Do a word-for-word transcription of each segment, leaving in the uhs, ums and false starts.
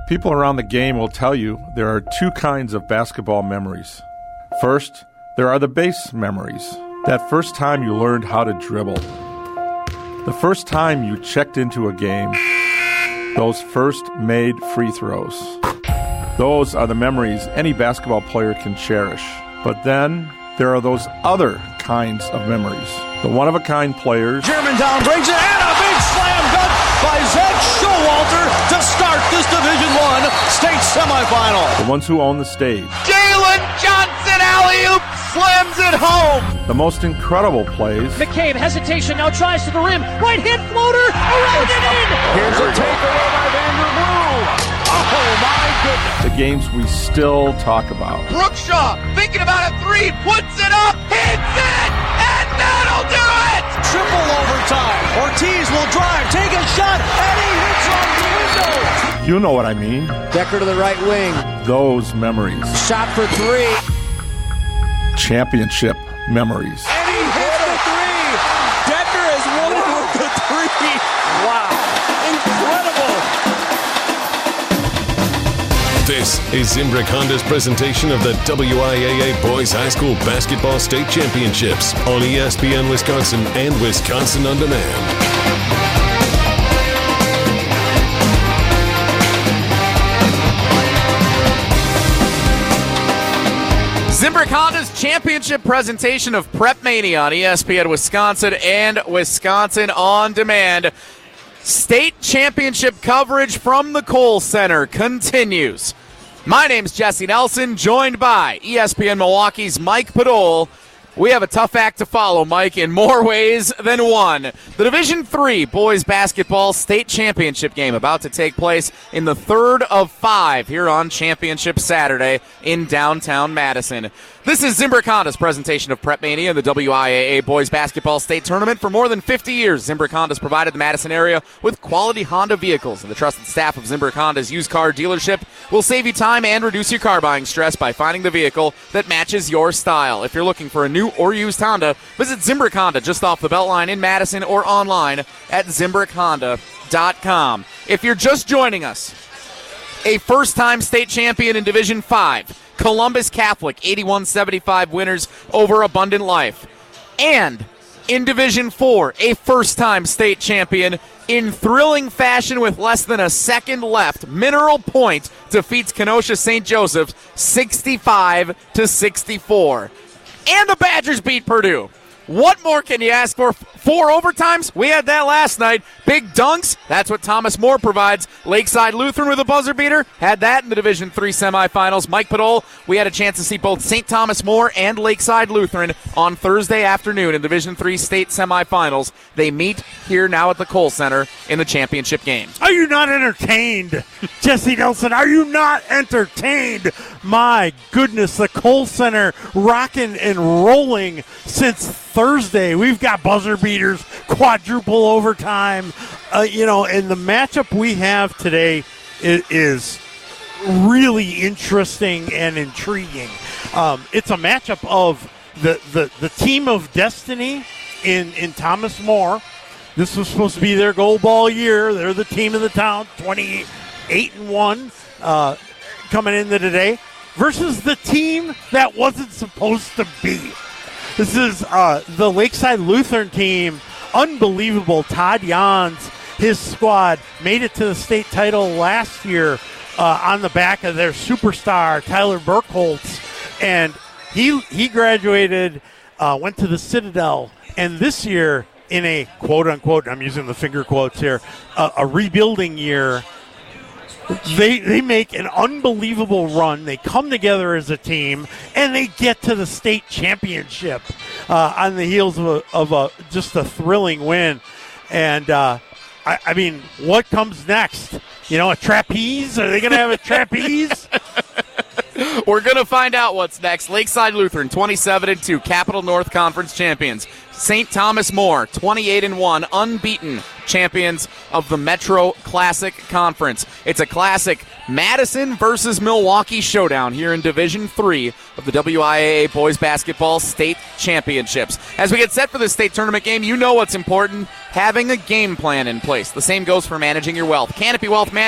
People around the game will tell you there are two kinds of basketball memories. First, there are the base memories. That first time you learned how to dribble. The first time you checked into a game. Those first made free throws. Those are the memories any basketball player can cherish. But then there are those other kinds of memories. The one-of-a-kind players. Germantown brings it, and a big slam dunk by Zed Showalter to start this Division One state semifinal. The ones who own the stage. Jalen Johnson alley-oop slams it home. The most incredible plays. McCabe, hesitation, now tries to the rim. Right hand floater, around and in. Here's a takeaway by Vanderbilt. Oh, my goodness. The games we still talk about. Brookshaw, thinking about a three, puts it up, hits it, and that'll do it! Triple overtime. Ortiz will drive, take a shot, and he hits on the window. You know what I mean. Decker to the right wing. Those memories. Shot for three. Championship memories. And he hits the three. Decker has won it with the three. Wow. Incredible. This is Zimbrick Honda's presentation of the W I A A Boys High School Basketball State Championships on E S P N Wisconsin and Wisconsin On Demand. Zimbrick Honda's championship presentation of Prep Mania on E S P N Wisconsin and Wisconsin On Demand. State championship coverage from the Kohl Center continues. My name's Jesse Nelson, joined by E S P N Milwaukee's Mike Podol. We have a tough act to follow, Mike, in more ways than one. The Division three boys basketball state championship game about to take place in the third of five here on Championship Saturday in downtown Madison. This is Zimbrick Honda's presentation of Prep Mania and the W I A A Boys Basketball State Tournament. For more than fifty years, Zimbrick Honda's provided the Madison area with quality Honda vehicles, and the trusted staff of Zimbrick Honda's used car dealership will save you time and reduce your car buying stress by finding the vehicle that matches your style. If you're looking for a new or used Honda, visit Zimbrick Honda just off the Beltline in Madison or online at zimbrick honda dot com. If you're just joining us, a first-time state champion in Division five, Columbus Catholic, eighty-one seventy-five winners over Abundant Life. And in Division four, a first-time state champion in thrilling fashion with less than a second left. Mineral Point defeats Kenosha Saint Joseph's sixty-five to sixty-four. And the Badgers beat Purdue. What more can you ask for? Four overtimes? We had that last night. Big dunks? That's what Thomas More provides. Lakeside Lutheran with a buzzer beater? Had that in the Division three semifinals. Mike Podol, we had a chance to see both Saint Thomas More and Lakeside Lutheran on Thursday afternoon in Division three state semifinals. They meet here now at the Kohl Center in the championship game. Are you not entertained? Jesse Nelson, are you not entertained? My goodness, the Kohl Center rocking and rolling since Thursday. We've got buzzer beaters, quadruple overtime, uh, you know, and the matchup we have today is, is really interesting and intriguing. Um, it's a matchup of the, the, the team of destiny in, in Thomas More. This was supposed to be their gold ball year. They're the team of the town, twenty-eight and one uh, coming into today, versus the team that wasn't supposed to be. This is uh, the Lakeside Lutheran team. Unbelievable. Todd Jans, his squad, made it to the state title last year uh, on the back of their superstar, Tyler Burkholtz. And he he graduated, uh, went to the Citadel. And this year, in a quote-unquote, I'm using the finger quotes here, uh, a rebuilding year, They they make an unbelievable run. They come together as a team, and they get to the state championship uh, on the heels of, a, of a just a thrilling win. And, uh, I, I mean, what comes next? You know, a trapeze? Are they going to have a trapeze? We're going to find out what's next. Lakeside Lutheran, twenty-seven and two, Capital North Conference champions. Saint Thomas More, twenty-eight and one, unbeaten champions of the Metro Classic Conference. It's a classic Madison versus Milwaukee showdown here in Division three of the W I A A Boys Basketball State Championships. As we get set for this state tournament game, you know what's important, having a game plan in place. The same goes for managing your wealth. Canopy Wealth Management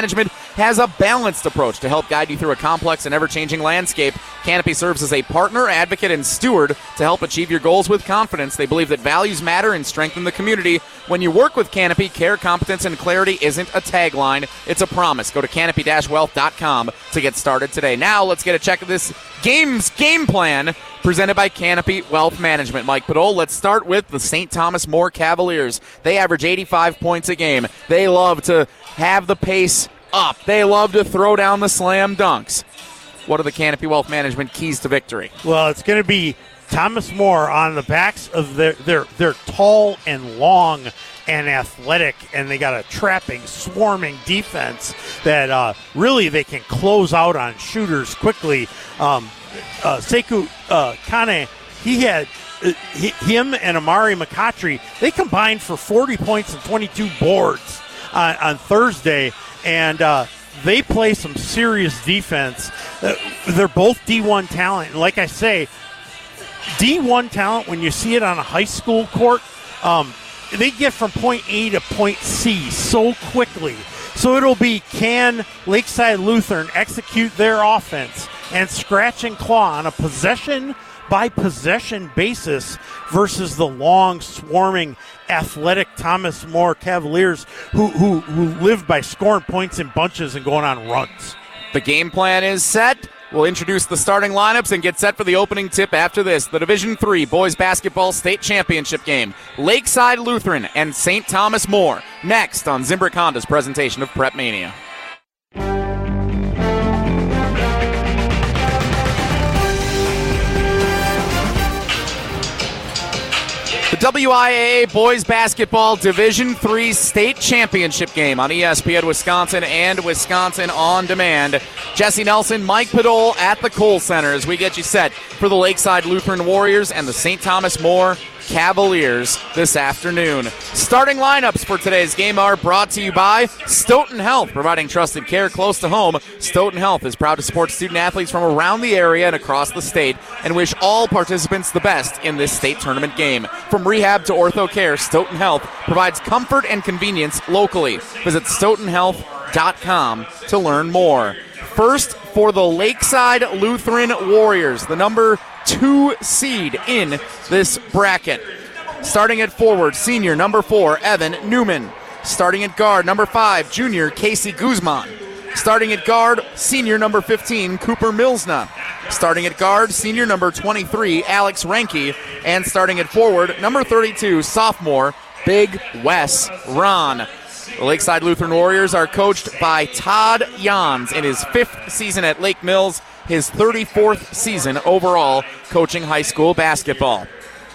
has a balanced approach to help guide you through a complex and ever-changing landscape. Canopy serves as a partner, advocate, and steward to help achieve your goals with confidence. They believe that values matter and strengthen the community. When you work with Canopy, care, competence, and clarity isn't a tagline, it's a promise. Go to canopy dash wealth dot com to get started today. Now let's get a check of this game's game plan presented by Canopy Wealth Management. Mike Podol, let's start with the Saint Thomas More Cavaliers. They average eighty-five points a game. They love to have the pace up. They love to throw down the slam dunks. What are the Canopy Wealth Management keys to victory? Well, it's going to be Thomas More on the backs of their, their, their tall and long and athletic, and they got a trapping, swarming defense that uh, really they can close out on shooters quickly. Um, uh, Sekou uh, Kane, he had uh, he, him and Amari McCautry, they combined for forty points and twenty-two boards on, on Thursday, and uh, they play some serious defense. Uh, they're both D one talent, and like I say, D one talent, when you see it on a high school court, um, they get from point A to point C so quickly. So it'll be, can Lakeside Lutheran execute their offense and scratch and claw on a possession-by-possession basis versus the long, swarming, athletic Thomas More Cavaliers who, who, who live by scoring points in bunches and going on runs. The game plan is set. We'll introduce the starting lineups and get set for the opening tip after this. The Division three Boys Basketball State Championship game. Lakeside Lutheran and Saint Thomas More. Next on Zimbrick Honda's presentation of Prep Mania. The W I A A Boys Basketball Division three State Championship game on E S P N Wisconsin and Wisconsin On Demand. Jesse Nelson, Mike Podol at the Kohl Center as we get you set for the Lakeside Lutheran Warriors and the Saint Thomas More Cavaliers this afternoon. Starting lineups for today's game are brought to you by Stoughton Health, providing trusted care close to home. Stoughton Health is proud to support student athletes from around the area and across the state and wish all participants the best in this state tournament game. From rehab to ortho care, Stoughton Health provides comfort and convenience locally. Visit stoughton health dot com to learn more. First, for the Lakeside Lutheran Warriors, the number two seed in this bracket. Starting at forward, senior number four, Evan Newman. Starting at guard, number five, junior Casey Guzman. Starting at guard, senior number fifteen, Cooper Milsna. Starting at guard, senior number twenty-three, Alex Ranke. And starting at forward, number thirty-two, sophomore, Big Wes Ron. The Lakeside Lutheran Warriors are coached by Todd Jans in his fifth season at Lake Mills, his thirty-fourth season overall coaching high school basketball.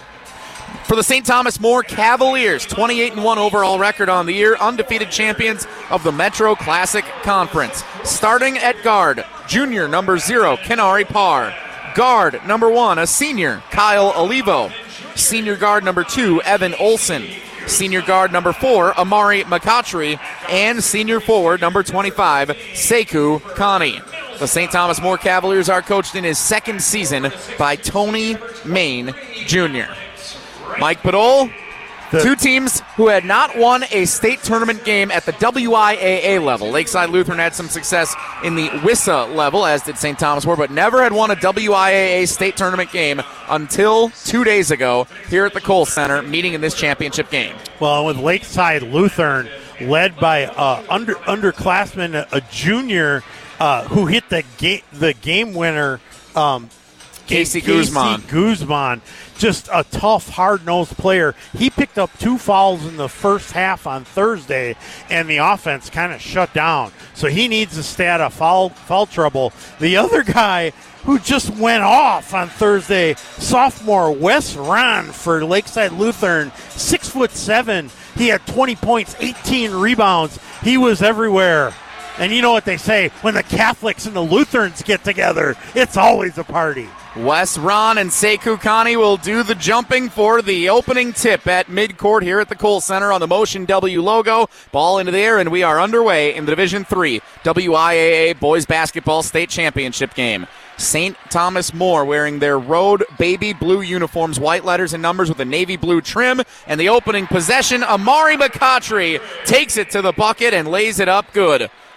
For the Saint Thomas More Cavaliers, twenty-eight and one overall record on the year, undefeated champions of the Metro Classic Conference. Starting at guard, junior number zero, Kenari Parr. Guard number one, a senior, Kyle Olivo. Senior guard number two, Evan Olson. Senior guard number four, Amari McCautry. And senior forward number twenty-five, Sekou Kane. The Saint Thomas More Cavaliers are coached in his second season by Tony Main Junior Mike Podol, the two teams who had not won a state tournament game at the W I A A level. Lakeside Lutheran had some success in the W I S A level, as did Saint Thomas More, but never had won a W I A A state tournament game until two days ago here at the Kohl Center, meeting in this championship game. Well, with Lakeside Lutheran led by uh, under underclassman, a, a junior uh, who hit the game the game winner, um, Casey, Casey Guzman. Guzman. Just a tough, hard-nosed player. He picked up two fouls in the first half on Thursday, and the offense kind of shut down. So he needs to stay out of foul, foul trouble. The other guy who just went off on Thursday, sophomore Wes Ron for Lakeside Lutheran, six foot seven. He had twenty points, eighteen rebounds. He was everywhere. And you know what they say, when the Catholics and the Lutherans get together, it's always a party. Wes Ron and Sekou Kane will do the jumping for the opening tip at midcourt here at the Kohl Center on the Motion W logo. Ball into the air, and we are underway in the Division three W I A A Boys Basketball State Championship game. Saint Thomas More wearing their road baby blue uniforms, white letters and numbers with a navy blue trim. And the opening possession, Amari McCautry takes it to the bucket and lays it up good.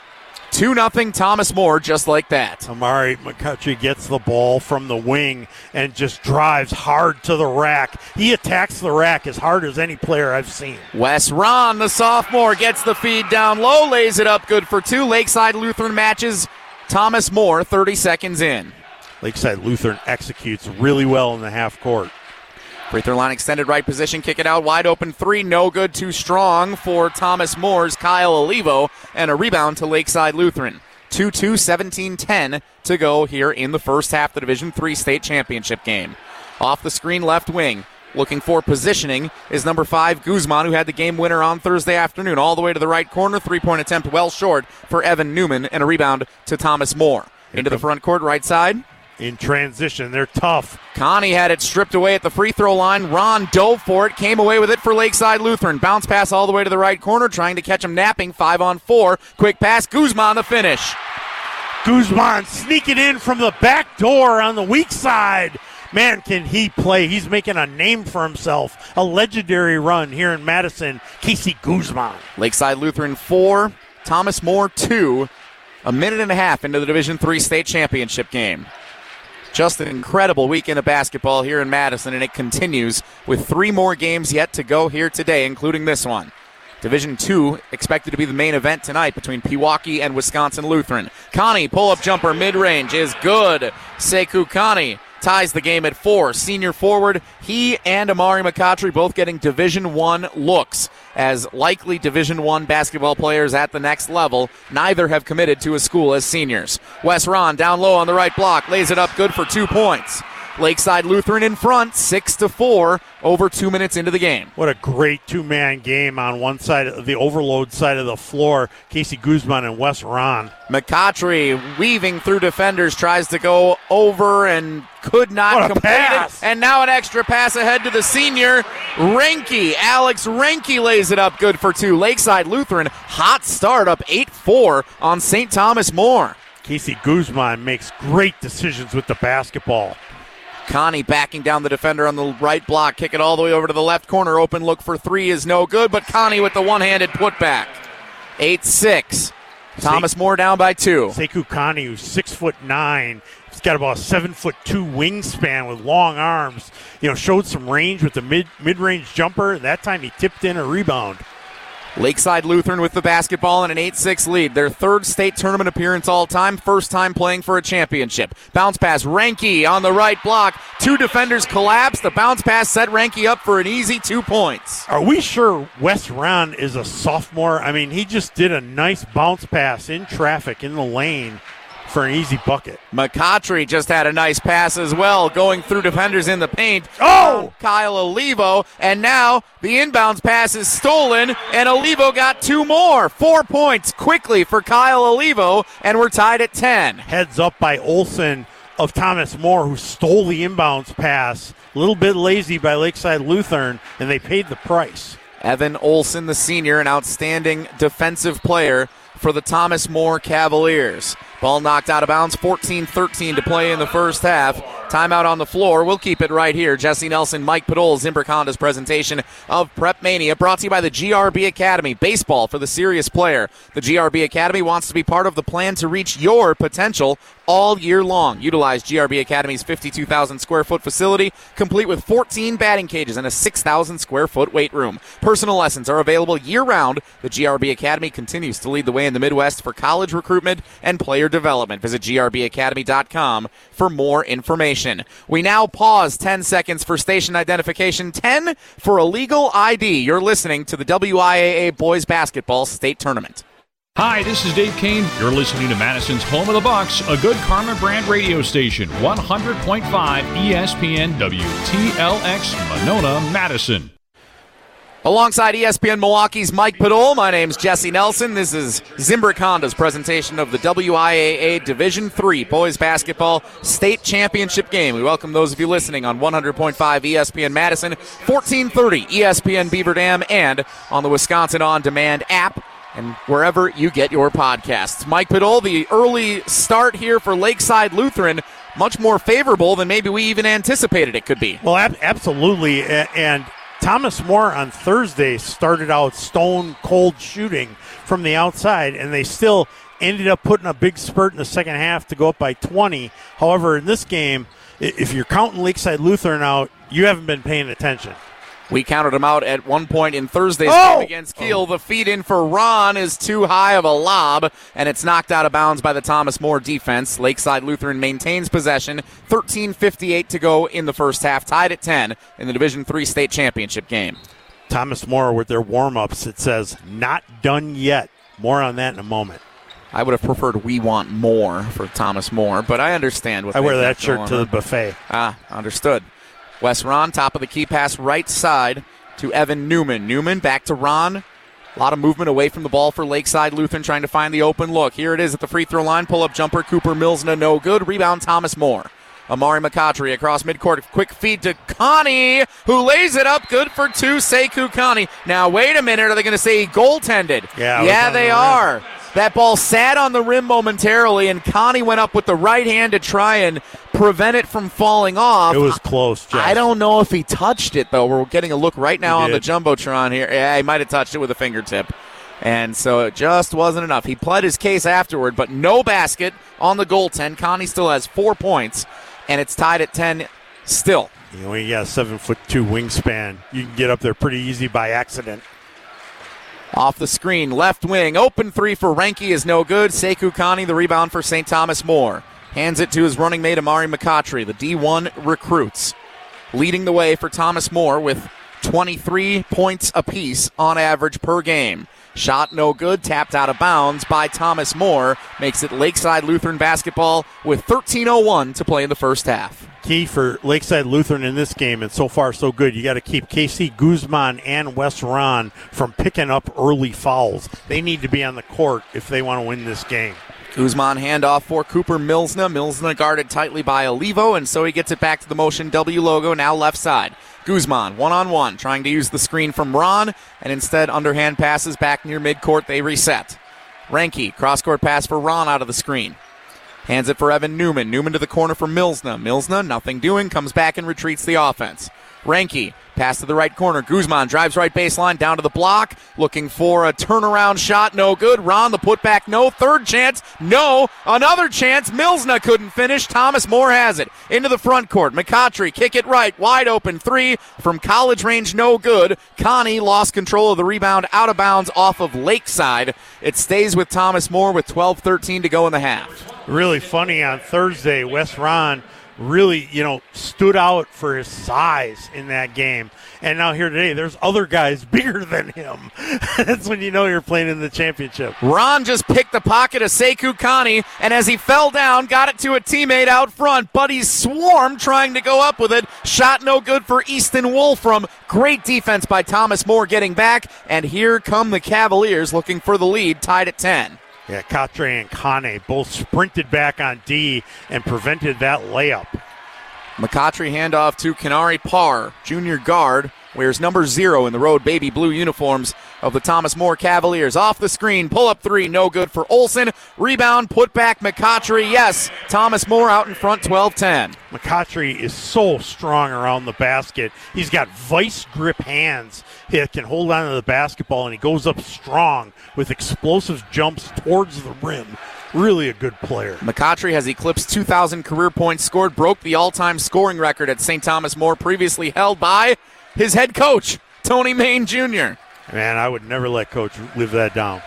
two nothing Thomas More, just like that. Amari McCutcheon gets the ball from the wing and just drives hard to the rack. He attacks the rack as hard as any player I've seen. Wes Ron, the sophomore, gets the feed down low, lays it up good for two. Lakeside Lutheran matches Thomas More thirty seconds in. Lakeside Lutheran executes really well in the half court. Free throw line extended right position, kick it out, wide open three, no good, too strong for Thomas Moore's Kyle Olivo, and a rebound to Lakeside Lutheran. two two, seventeen ten to go here in the first half of the Division three state championship game. Off the screen left wing, looking for positioning, is number five Guzman, who had the game winner on Thursday afternoon. All the way to the right corner, three-point attempt well short for Evan Newman, and a rebound to Thomas Moore. Into the front court, right side. In transition, they're tough. Connie had it stripped away at the free throw line. Ron dove for it, came away with it for Lakeside Lutheran. Bounce pass all the way to the right corner, trying to catch him napping. Five on four. Quick pass, Guzman the finish. Guzman sneaking in from the back door on the weak side. Man, can he play. He's making a name for himself. A legendary run here in Madison. Casey Guzman. Lakeside Lutheran four, Thomas More two. A minute and a half into the Division three state championship game. Just an incredible weekend of basketball here in Madison, and it continues with three more games yet to go here today, including this one. Division two expected to be the main event tonight between Pewaukee and Wisconsin Lutheran. Connie, pull-up jumper mid-range is good. Sekou Connie ties the game at four. Senior forward, he and Amari McCutcheon both getting Division one looks. As likely Division one basketball players at the next level, neither have committed to a school as seniors. Wes Ron down low on the right block, lays it up good for two points. Lakeside Lutheran in front, six to four, over two minutes into the game. What a great two-man game on one side of the overload side of the floor. Casey Guzman and Wes Ron. McCutcheon weaving through defenders, tries to go over and could not what a complete pass. it. And now an extra pass ahead to the senior. Renke, Alex Renke lays it up good for two. Lakeside Lutheran, hot start up eight four on Saint Thomas More. Casey Guzman makes great decisions with the basketball. Connie backing down the defender on the right block. Kick it all the way over to the left corner. Open look for three is no good, but Connie with the one-handed putback. eight six. Thomas More down by two. Sekou Connie, who's six foot nine. He's got about a seven foot two wingspan with long arms. You know, showed some range with the mid mid-range jumper. That time he tipped in a rebound. Lakeside Lutheran with the basketball and an eight six lead. Their third state tournament appearance all time, first time playing for a championship. Bounce pass, Renke on the right block. Two defenders collapse. The bounce pass set Renke up for an easy two points. Are we sure Wes Ron is a sophomore? I mean, he just did a nice bounce pass in traffic in the lane for an easy bucket. McCutcheon just had a nice pass as well, going through defenders in the paint. Oh! Kyle Olivo, and now the inbounds pass is stolen, and Olivo got two more. Four points quickly for Kyle Olivo, and we're tied at ten. Heads up by Olson of Thomas More, who stole the inbounds pass. A little bit lazy by Lakeside Lutheran, and they paid the price. Evan Olson, the senior, an outstanding defensive player for the Thomas More Cavaliers. Ball knocked out of bounds, fourteen thirteen to play in the first half. Timeout on the floor. We'll keep it right here. Jesse Nelson, Mike Padol, Zimbrick Honda's presentation of Prep Mania, brought to you by the G R B Academy. Baseball for the serious player. The G R B Academy wants to be part of the plan to reach your potential all year long. Utilize G R B Academy's fifty-two thousand square foot facility, complete with fourteen batting cages and a six thousand square foot weight room. Personal lessons are available year-round. The G R B Academy continues to lead the way in the Midwest for college recruitment and player development. Visit G R B academy dot com for more information. We now pause ten seconds for station identification, ten for illegal I D. You're listening to the W I A A Boys Basketball State Tournament. Hi, this is Dave Kane. You're listening to Madison's Home of the Bucks, a good Karma brand radio station, one hundred point five E S P N W T L X, Monona, Madison. Alongside E S P N Milwaukee's Mike Padol, my name's Jesse Nelson. This is Zimbrick Honda's presentation of the W I A A Division three Boys Basketball State Championship game. We welcome those of you listening on one hundred point five E S P N Madison, fourteen thirty E S P N Beaver Dam, and on the Wisconsin On Demand app, and wherever you get your podcasts. Mike Padol, the early start here for Lakeside Lutheran, much more favorable than maybe we even anticipated it could be. Well, ab- absolutely, and Thomas More on Thursday started out stone cold shooting from the outside, and they still ended up putting a big spurt in the second half to go up by twenty. However, in this game, if you're counting Lakeside Lutheran out, you haven't been paying attention. We counted them out at one point in Thursday's oh! game against Kiel. The feed in for Ron is too high of a lob, and it's knocked out of bounds by the Thomas More defense. Lakeside Lutheran maintains possession. thirteen fifty-eight to go in the first half, tied at ten in the Division three state championship game. Thomas More with their warm-ups, it says, not done yet. More on that in a moment. I would have preferred we want more for Thomas More, but I understand what I wear that got shirt going to on. the buffet. Ah, understood. Wes Ron, top of the key pass right side to Evan Newman. Newman back to Ron. A lot of movement away from the ball for Lakeside Lutheran trying to find the open look. Here it is at the free throw line. Pull-up jumper, Cooper Milsna, no good. Rebound, Thomas More. Amari McCautry across midcourt. Quick feed to Connie, who lays it up. Good for two, Sekou Connie. Now, wait a minute. Are they going to say he goaltended? Yeah, yeah they the are. That ball sat on the rim momentarily, and Connie went up with the right hand to try and prevent it from falling off. It was close, Jeff. I don't know if he touched it, though. We're getting a look right now He on the did. Jumbotron here. Yeah, he might have touched it with a fingertip. And so it just wasn't enough. He pled his case afterward, but no basket on the goaltend. Connie still has four points, and it's tied at ten still. You know, when you got a seven foot two wingspan, you can get up there pretty easy by accident. Off the screen, left wing, open three for Renke is no good. Sekou Connie, the rebound for Saint Thomas More. Hands it to his running mate, Amari McCautry, the D one recruits. Leading the way for Thomas More with twenty-three points apiece on average per game. Shot no good, tapped out of bounds by Thomas More. Makes it Lakeside Lutheran basketball with thirteen oh one to play in the first half. Key for Lakeside Lutheran in this game, and so far so good, you got to keep K C Guzman and Wes Ron from picking up early fouls. They need to be on the court if they want to win this game. Guzman handoff for Cooper Milsna. Milsna guarded tightly by Olivo, and so he gets it back to the Motion W logo, now left side. Guzman, one-on-one, trying to use the screen from Ron, and instead underhand passes back near midcourt. They reset. Renke, cross-court pass for Ron out of the screen. Hands it for Evan Newman. Newman to the corner for Milsna. Milsna, nothing doing, comes back and retreats the offense. Renke, pass to the right corner. Guzman drives right baseline, down to the block, looking for a turnaround shot, no good. Ron, the putback, no. Third chance, no. Another chance, Milsna couldn't finish. Thomas More has it. Into the front court. McCautry, kick it right, wide open three from college range, no good. Connie lost control of the rebound, out of bounds off of Lakeside. It stays with Thomas More with twelve thirteen to go in the half. Really funny on Thursday, Wes Ron really, you know, stood out for his size in that game. And now here today, there's other guys bigger than him. That's when you know you're playing in the championship. Ron just picked the pocket of Sekou Connie, and as he fell down, got it to a teammate out front. Buddy swarmed trying to go up with it. Shot no good for Easton Wolfram. Great defense by Thomas More getting back. And here come the Cavaliers looking for the lead, tied at ten. Yeah, Catre and Kane both sprinted back on D and prevented that layup. McCautry handoff to Kenari Parr, junior guard, wears number zero in the road baby blue uniforms of the Thomas More Cavaliers. Off the screen, pull-up three, no good for Olson. Rebound, put back McCautry, yes. Thomas More out in front, twelve ten. McCautry is so strong around the basket. He's got vice grip hands. He can hold on to the basketball, and he goes up strong with explosive jumps towards the rim. Really a good player. McCautry has eclipsed two thousand career points scored, broke the all-time scoring record at Saint Thomas More, previously held by his head coach, Tony Main Junior Man, I would never let Coach live that down.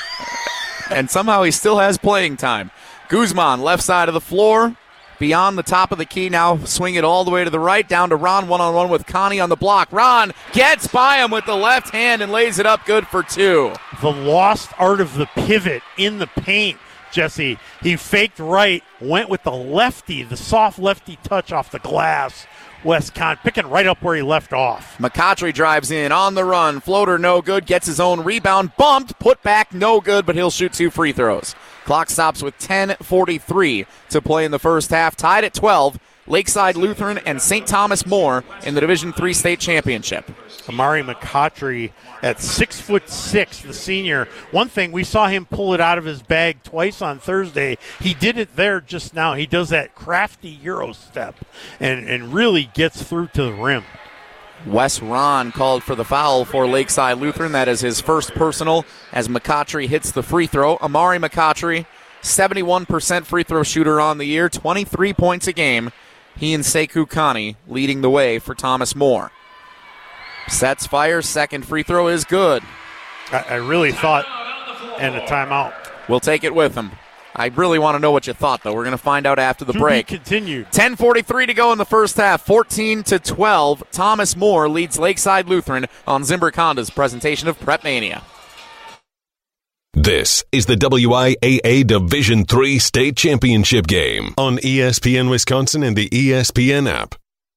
And somehow he still has playing time. Guzman, left side of the floor, beyond the top of the key, now swing it all the way to the right, down to Ron, one-on-one with Connie on the block. Ron gets by him with the left hand and lays it up good for two. The lost art of the pivot in the paint, Jesse. He faked right, went with the lefty, the soft lefty touch off the glass. Wes Con picking right up where he left off. McCautry drives in, on the run, floater no good, gets his own rebound, bumped, put back no good, but he'll shoot two free throws. Clock stops with ten forty-three to play in the first half, tied at twelve. Lakeside Lutheran and Saint Thomas More in the Division three state championship. Amari McCautry at six foot six, the senior. One thing, we saw him pull it out of his bag twice on Thursday. He did it there just now. He does that crafty Euro step and, and really gets through to the rim. Wes Ron called for the foul for Lakeside Lutheran. That is his first personal as McCotry hits the free throw. Amari McCotry, seventy-one percent free throw shooter on the year, twenty-three points a game. He and Sekou Kani leading the way for Thomas More. Sets fire, second free throw is good. I, I really thought, and a timeout. We'll take it with him. I really want to know what you thought, though. We're going to find out after the to break. Be continued. ten forty-three to go in the first half, fourteen to twelve. Thomas More leads Lakeside Lutheran on Zimbrick Honda's presentation of Prep Mania. This is the W I A A Division three State Championship game on E S P N Wisconsin and the E S P N app.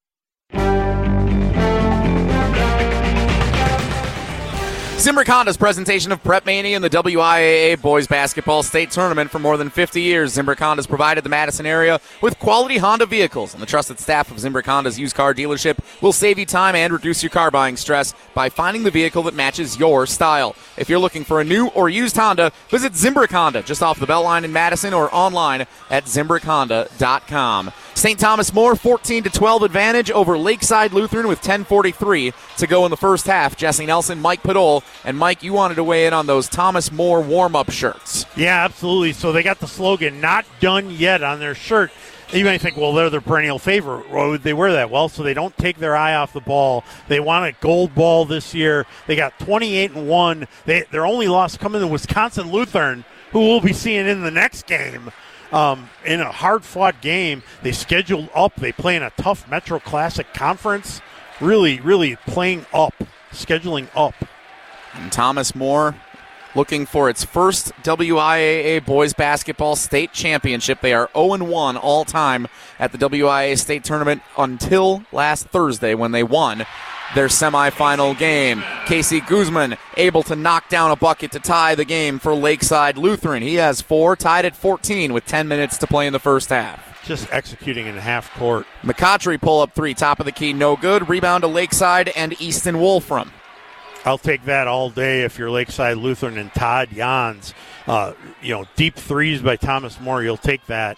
Zimbrick Honda's presentation of Prep Mania in the W I A A Boys Basketball State Tournament. For more than fifty years, Zimbrick Honda's provided the Madison area with quality Honda vehicles, and the trusted staff of Zimbrick Honda's used car dealership will save you time and reduce your car buying stress by finding the vehicle that matches your style. If you're looking for a new or used Honda, visit Zimbrick Honda just off the Beltline in Madison or online at zimbrick honda dot com. Saint Thomas More fourteen to twelve advantage over Lakeside Lutheran with ten forty-three to go in the first half. Jesse Nelson, Mike Padol, and Mike, you wanted to weigh in on those Thomas More warm-up shirts. Yeah, absolutely. So they got the slogan, "Not done yet," on their shirt. You may think, well, they're their perennial favorite. Why would they wear that? Well, so they don't take their eye off the ball. They want a gold ball this year. They got twenty-eight and one. They, their only loss coming to Wisconsin Lutheran, who we'll be seeing in the next game. Um, in a hard-fought game, they scheduled up. They play in a tough Metro Classic conference. Really, really playing up, scheduling up. And Thomas More looking for its first W I A A Boys Basketball State Championship. They are oh and one all-time at the W I A A State Tournament until last Thursday when they won their semifinal game. Casey Guzman able to knock down a bucket to tie the game for Lakeside Lutheran. He has four, tied at fourteen with ten minutes to play in the first half. Just executing in half court. McCotry pull up three, top of the key, no good. Rebound to Lakeside and Easton Wolfram. I'll take that all day if you're Lakeside Lutheran and Todd Jans. Uh, you know, deep threes by Thomas More, you'll take that.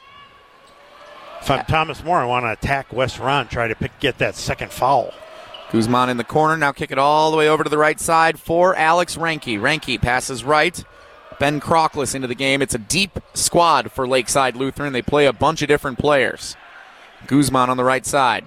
If I'm Thomas More, I want to attack Wes Ron, try to pick, get that second foul. Guzman in the corner, now kick it all the way over to the right side for Alex Ranke. Ranke passes right. Ben Crockless into the game. It's a deep squad for Lakeside Lutheran. They play a bunch of different players. Guzman on the right side.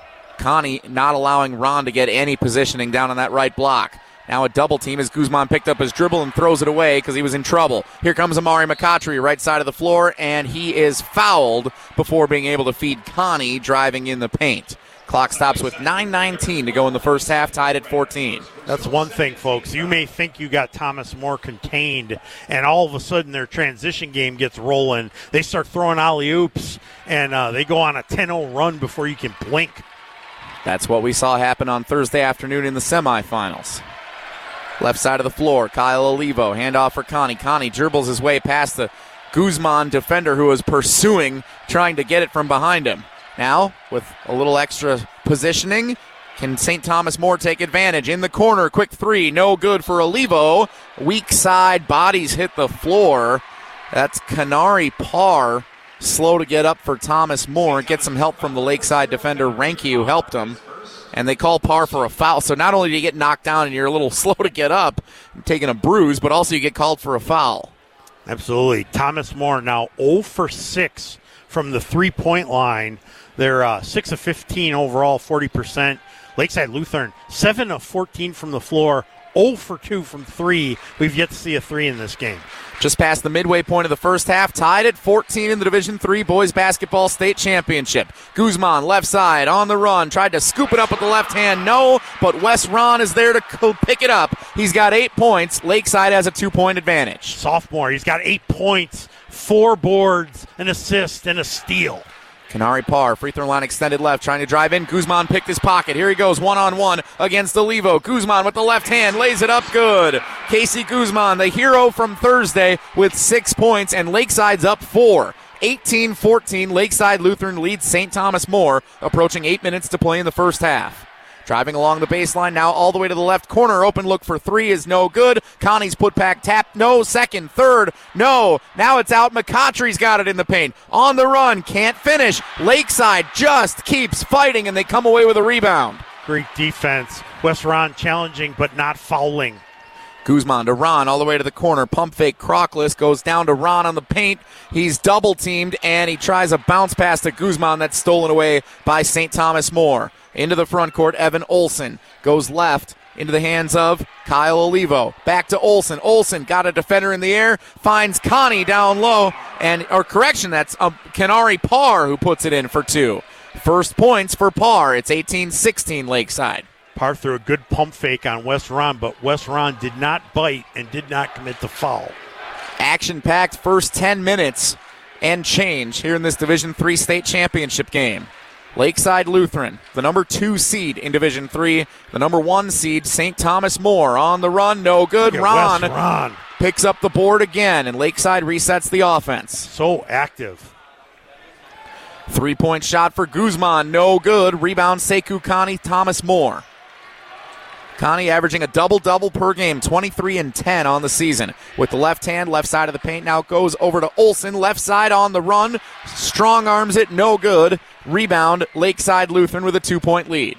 Connie not allowing Ron to get any positioning down on that right block. Now a double team as Guzman picked up his dribble and throws it away because he was in trouble. Here comes Amari McCotry, right side of the floor, and he is fouled before being able to feed Connie driving in the paint. Clock stops with nine nineteen to go in the first half, tied at fourteen. That's one thing, folks. You may think you got Thomas More contained, and all of a sudden their transition game gets rolling. They start throwing alley-oops, and uh, they go on a ten oh run before you can blink. That's what we saw happen on Thursday afternoon in the semifinals. Left side of the floor, Kyle Olivo, handoff for Connie. Connie dribbles his way past the Guzman defender who was pursuing, trying to get it from behind him. Now, with a little extra positioning, can Saint Thomas More take advantage? In the corner, quick three, no good for Olivo. Weak side, bodies hit the floor. That's Kanari Parr, slow to get up for Thomas More. Get some help from the Lakeside defender, Ranke, who helped him. And they call Parr for a foul. So not only do you get knocked down and you're a little slow to get up, taking a bruise, but also you get called for a foul. Absolutely. Thomas More now oh for six from the three-point line. They're uh, six of fifteen overall, forty percent. Lakeside Lutheran, seven of fourteen from the floor, oh for two from three. We've yet to see a three in this game. Just past the midway point of the first half, tied at fourteen in the Division three Boys Basketball State Championship. Guzman, left side, on the run, tried to scoop it up with the left hand, no, but Wes Ron is there to pick it up. He's got eight points. Lakeside has a two-point advantage. Sophomore, he's got eight points, four boards, an assist, and a steal. Kanari Parr, free throw line extended left, trying to drive in. Guzman picked his pocket. Here he goes, one-on-one against Olivo. Guzman with the left hand, lays it up good. Casey Guzman, the hero from Thursday, with six points, and Lakeside's up four. eighteen fourteen, Lakeside Lutheran leads Saint Thomas More, approaching eight minutes to play in the first half. Driving along the baseline, now all the way to the left corner. Open look for three is no good. Connie's put back tap, no. Second, third, no. Now it's out. McCotry's got it in the paint. On the run, can't finish. Lakeside just keeps fighting, and they come away with a rebound. Great defense. West Ron challenging but not fouling. Guzman to Ron all the way to the corner. Pump fake Crockless goes down to Ron on the paint. He's double teamed and he tries a bounce pass to Guzman that's stolen away by Saint Thomas More. Into the front court, Evan Olson goes left into the hands of Kyle Olivo. Back to Olson. Olson got a defender in the air, finds Connie down low, and or correction, that's um, Kenari Parr who puts it in for two. First points for Parr. It's eighteen sixteen Lakeside. Parr threw a good pump fake on West Ron, but West Ron did not bite and did not commit the foul. Action-packed first ten minutes and change here in this Division three state championship game. Lakeside Lutheran, the number two seed in Division three, the number one seed, Saint Thomas More, on the run, no good. Ron, Ron picks up the board again, and Lakeside resets the offense. So active. Three-point shot for Guzman, no good. Rebound, Sekou Connie, Thomas More. Connie averaging a double-double per game, twenty-three and ten on the season. With the left hand, left side of the paint, now goes over to Olson, left side on the run. Strong arms it, no good. Rebound, Lakeside Lutheran with a two-point lead.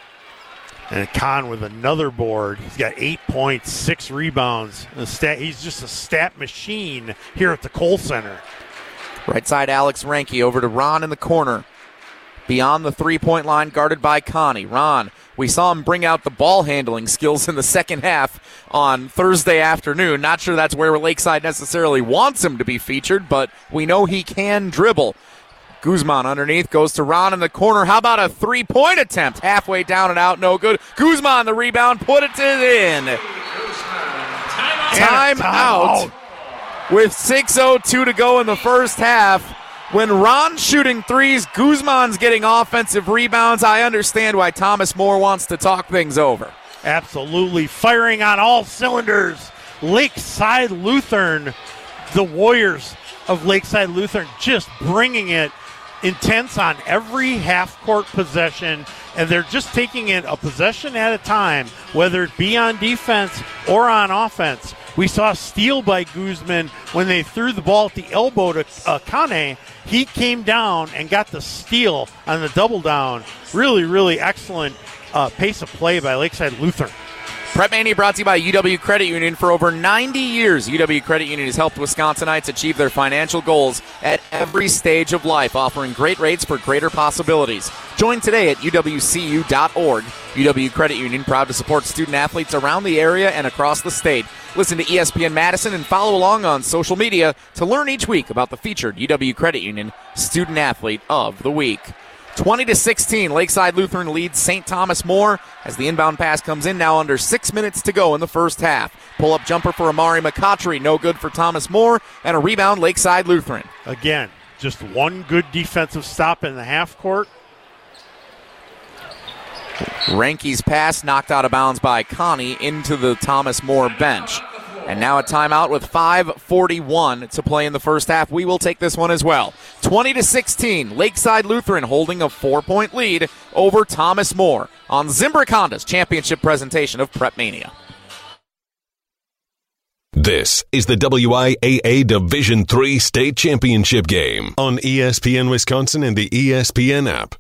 And Con with another board. He's got eight points, six rebounds. The stat, he's just a stat machine here at the Kohl Center. Right side, Alex Ranke over to Ron in the corner. Beyond the three-point line, guarded by Connie. Ron, we saw him bring out the ball handling skills in the second half on Thursday afternoon. Not sure that's where Lakeside necessarily wants him to be featured, but we know he can dribble. Guzman underneath, goes to Ron in the corner. How about a three-point attempt? Halfway down and out, no good. Guzman the rebound, put it in. Time, time out. out with six oh two to go in the first half. When Ron's shooting threes, Guzman's getting offensive rebounds. I understand why Thomas More wants to talk things over. Absolutely. Firing on all cylinders. Lakeside Lutheran, the Warriors of Lakeside Lutheran, just bringing it intense on every half-court possession, and they're just taking it a possession at a time, whether it be on defense or on offense. We saw a steal by Guzman when they threw the ball at the elbow to uh, Kane. He came down and got the steal on the double down. Really, really excellent uh, pace of play by Lakeside Lutheran. Prep Mania brought to you by U W Credit Union. For over ninety years, U W Credit Union has helped Wisconsinites achieve their financial goals at every stage of life, offering great rates for greater possibilities. Join today at U W C U dot org. U W Credit Union, proud to support student-athletes around the area and across the state. Listen to E S P N Madison and follow along on social media to learn each week about the featured U W Credit Union Student-Athlete of the Week. twenty to sixteen, Lakeside Lutheran leads Saint Thomas More as the inbound pass comes in now under six minutes to go in the first half. Pull-up jumper for Amari McCautry, no good for Thomas More, and a rebound Lakeside Lutheran. Again, just one good defensive stop in the half court. Ranke's pass knocked out of bounds by Connie into the Thomas More bench. And now a timeout with five forty-one to play in the first half. We will take this one as well. twenty to sixteen, Lakeside Lutheran holding a four-point lead over Thomas More on Zimbrick Honda's championship presentation of Prep Mania. This is the W I A A Division three State Championship game on E S P N Wisconsin and the E S P N app.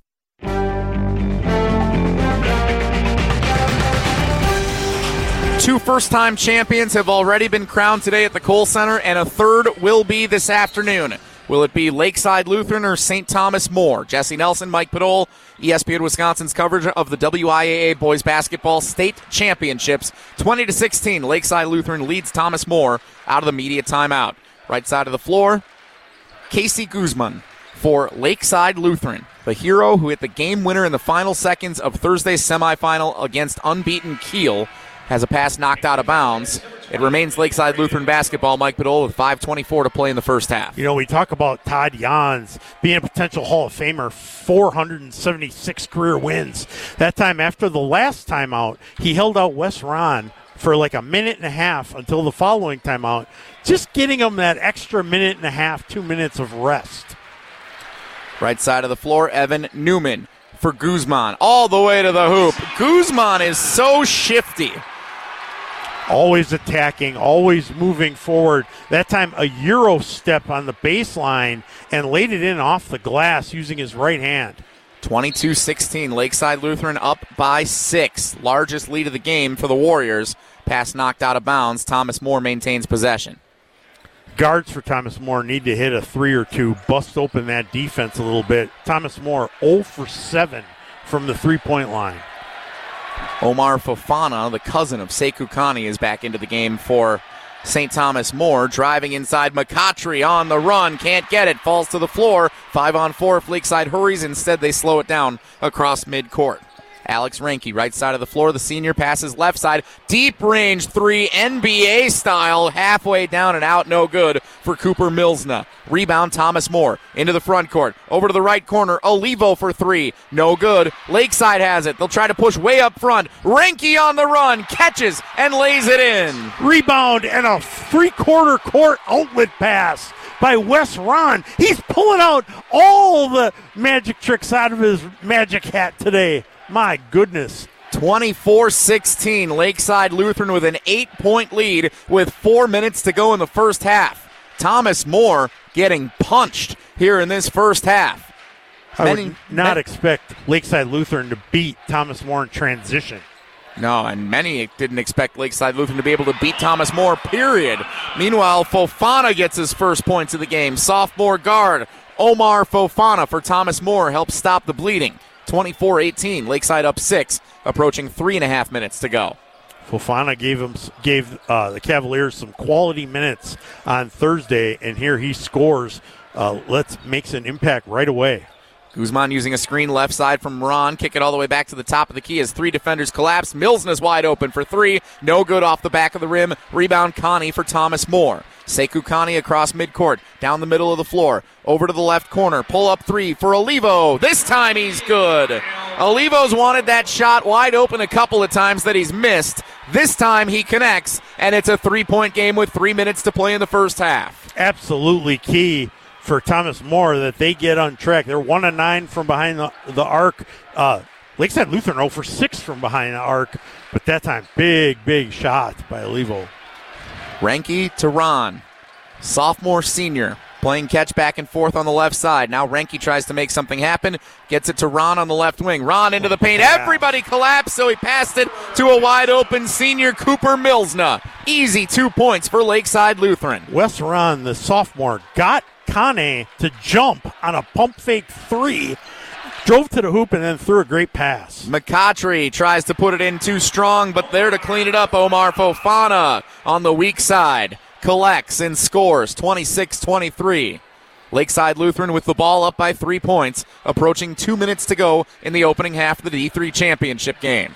Two first-time champions have already been crowned today at the Kohl Center, and a third will be this afternoon. Will it be Lakeside Lutheran or Saint Thomas More? Jesse Nelson, Mike Podol, E S P N Wisconsin's coverage of the W I A A Boys Basketball State Championships. twenty to sixteen, Lakeside Lutheran leads Thomas More out of the media timeout. Right side of the floor, Casey Guzman for Lakeside Lutheran, the hero who hit the game winner in the final seconds of Thursday's semifinal against unbeaten Kiel, has a pass knocked out of bounds. It remains Lakeside Lutheran basketball. Mike Podol with five twenty-four to play in the first half. You know, we talk about Todd Jans being a potential Hall of Famer, four hundred seventy-six career wins. That time after the last timeout, he held out Wes Ron for like a minute and a half until the following timeout, just getting him that extra minute and a half, two minutes of rest. Right side of the floor, Evan Newman for Guzman, all the way to the hoop. Guzman is so shifty. Always attacking, always moving forward. That time a Euro step on the baseline and laid it in off the glass using his right hand. twenty-two sixteen, Lakeside Lutheran up by six. Largest lead of the game for the Warriors. Pass knocked out of bounds. Thomas More maintains possession. Guards for Thomas More need to hit a three or two, bust open that defense a little bit. Thomas More zero for seven from the three-point line. Omar Fofana, the cousin of Sekou Kani, is back into the game for Saint Thomas More. Driving inside, McCautry on the run. Can't get it. Falls to the floor. Five on four if Lakeside hurries. Instead, they slow it down across midcourt. Alex Ranke, right side of the floor. The senior passes left side. Deep range three, N B A style. Halfway down and out, no good for Cooper Milsna. Rebound, Thomas More into the front court. Over to the right corner, Olivo for three. No good. Lakeside has it. They'll try to push way up front. Ranke on the run. Catches and lays it in. Rebound and a three-quarter court outlet pass by Wes Ron. He's pulling out all the magic tricks out of his magic hat today. My goodness. twenty-four sixteen, Lakeside Lutheran with an eight-point lead with four minutes to go in the first half. Thomas More getting punched here in this first half. I Many, would not ma- expect Lakeside Lutheran to beat Thomas More in transition. No, and many didn't expect Lakeside Lutheran to be able to beat Thomas More, period. Meanwhile, Fofana gets his first points of the game. Sophomore guard Omar Fofana for Thomas More helps stop the bleeding. twenty-four eighteen, Lakeside up six, approaching three and a half minutes to go. Fofana gave him gave uh, the Cavaliers some quality minutes on Thursday, and here he scores. Uh, let's makes an impact right away. Guzman using a screen left side from Ron. Kick it all the way back to the top of the key as three defenders collapse. Milsna's wide open for three. No good off the back of the rim. Rebound Connie for Thomas More. Sekou Kani across midcourt, down the middle of the floor, over to the left corner, pull up three for Olivo. This time he's good. Olivo's wanted that shot wide open a couple of times that he's missed. This time he connects, and it's a three-point game with three minutes to play in the first half. Absolutely key for Thomas More that they get on track. They're one and nine from behind the, the arc. Uh, Lakeside Lutheran zero for six from behind the arc, but that time big, big shot by Olivo. Ranke to Ron. Sophomore, senior. Playing catch back and forth on the left side. Now Ranke tries to make something happen. Gets it to Ron on the left wing. Ron into the paint. Everybody collapsed, so he passed it to a wide open senior, Cooper Milsna. Easy two points for Lakeside Lutheran. Wes Ron, the sophomore, got Kane to jump on a pump fake three. Drove to the hoop and then threw a great pass. McCautry tries to put it in too strong, but there to clean it up, Omar Fofana on the weak side. Collects and scores twenty-six twenty-three. Lakeside Lutheran with the ball up by three points, approaching two minutes to go in the opening half of the D three championship game.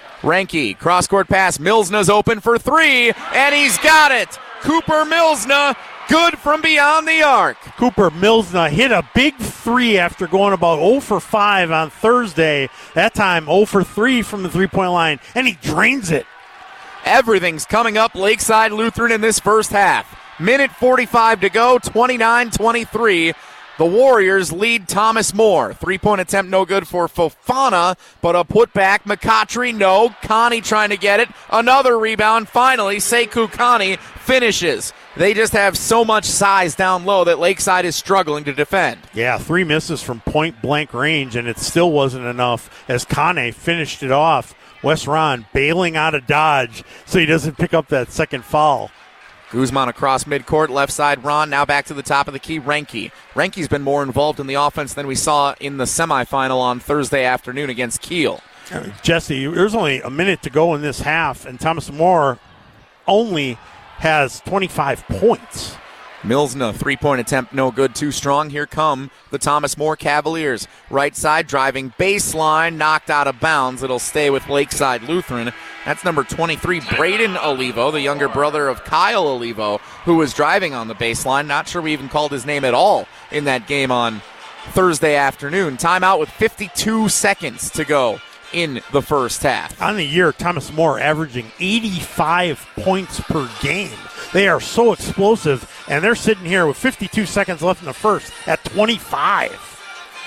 Ranke, cross-court pass, Milsna's open for three, and he's got it! Cooper Milsna, good from beyond the arc. Cooper Milsna hit a big three after going about zero for five on Thursday. That time zero for three from the three-point line, and he drains it. Everything's coming up Lakeside Lutheran in this first half. Minute forty-five to go, twenty-nine twenty-three. The Warriors lead Thomas More. Three-point attempt no good for Fofana, but a putback. McCautry, no. Connie trying to get it. Another rebound. Finally, Sekou Kani finishes. They just have so much size down low that Lakeside is struggling to defend. Yeah, three misses from point-blank range, and it still wasn't enough as Kane finished it off. Wes Ron bailing out of Dodge so he doesn't pick up that second foul. Guzman across midcourt, left side Ron, now back to the top of the key, Ranke. Ranke's been more involved in the offense than we saw in the semifinal on Thursday afternoon against Kiel. Jesse, there's only a minute to go in this half, and Thomas More only has twenty-five points. Milsna, three-point attempt, no good, too strong. Here come the Thomas More Cavaliers. Right side, driving baseline, knocked out of bounds. It'll stay with Lakeside Lutheran. That's number twenty-three, Braden Olivo, the younger brother of Kyle Olivo, who was driving on the baseline. Not sure we even called his name at all in that game on Thursday afternoon. Timeout with fifty-two seconds to go in the first half. On the year, Thomas More averaging eighty-five points per game. They are so explosive, and they're sitting here with fifty-two seconds left in the first at twenty-five.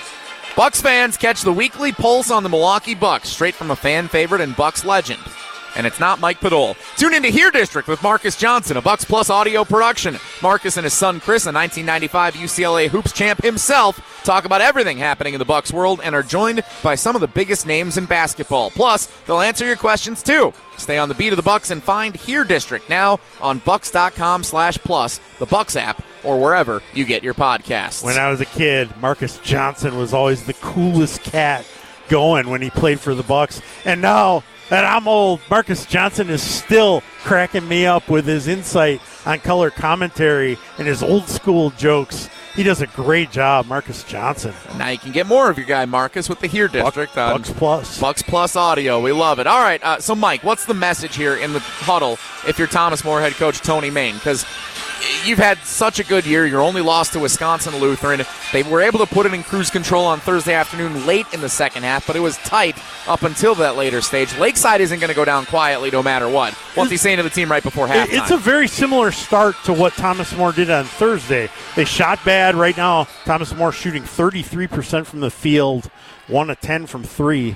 Bucks fans catch the weekly pulse on the Milwaukee Bucks, straight from a fan favorite and Bucks legend. and it's not Mike Podol. Tune into Here District with Marcus Johnson, a Bucks Plus audio production. Marcus and his son Chris, a nineteen ninety-five U C L A hoops champ himself, talk about everything happening in the Bucks world and are joined by some of the biggest names in basketball. Plus, they'll answer your questions too. Stay on the beat of the Bucks and find Here District now on bucks.com slash plus, the Bucks app, or wherever you get your podcasts. When I was a kid, Marcus Johnson was always the coolest cat going when he played for the Bucks. And now that I'm old, Marcus Johnson is still cracking me up with his insight on color commentary and his old school jokes. He does a great job, Marcus Johnson. Now you can get more of your guy Marcus with the Here District on Bucks Plus. Bucks Plus audio. We love it. All right, uh, so Mike, what's the message here in the huddle if you're Thomas More head coach Tony Main? Because you've had such a good year. You're only lost to Wisconsin Lutheran. They were able to put it in cruise control on Thursday afternoon late in the second half, but it was tight up until that later stage. Lakeside isn't going to go down quietly no matter what. What's he saying to the team right before halftime? It's a very similar start to what Thomas More did on Thursday. They shot bad. Right now, Thomas More shooting thirty-three percent from the field, one of ten from three.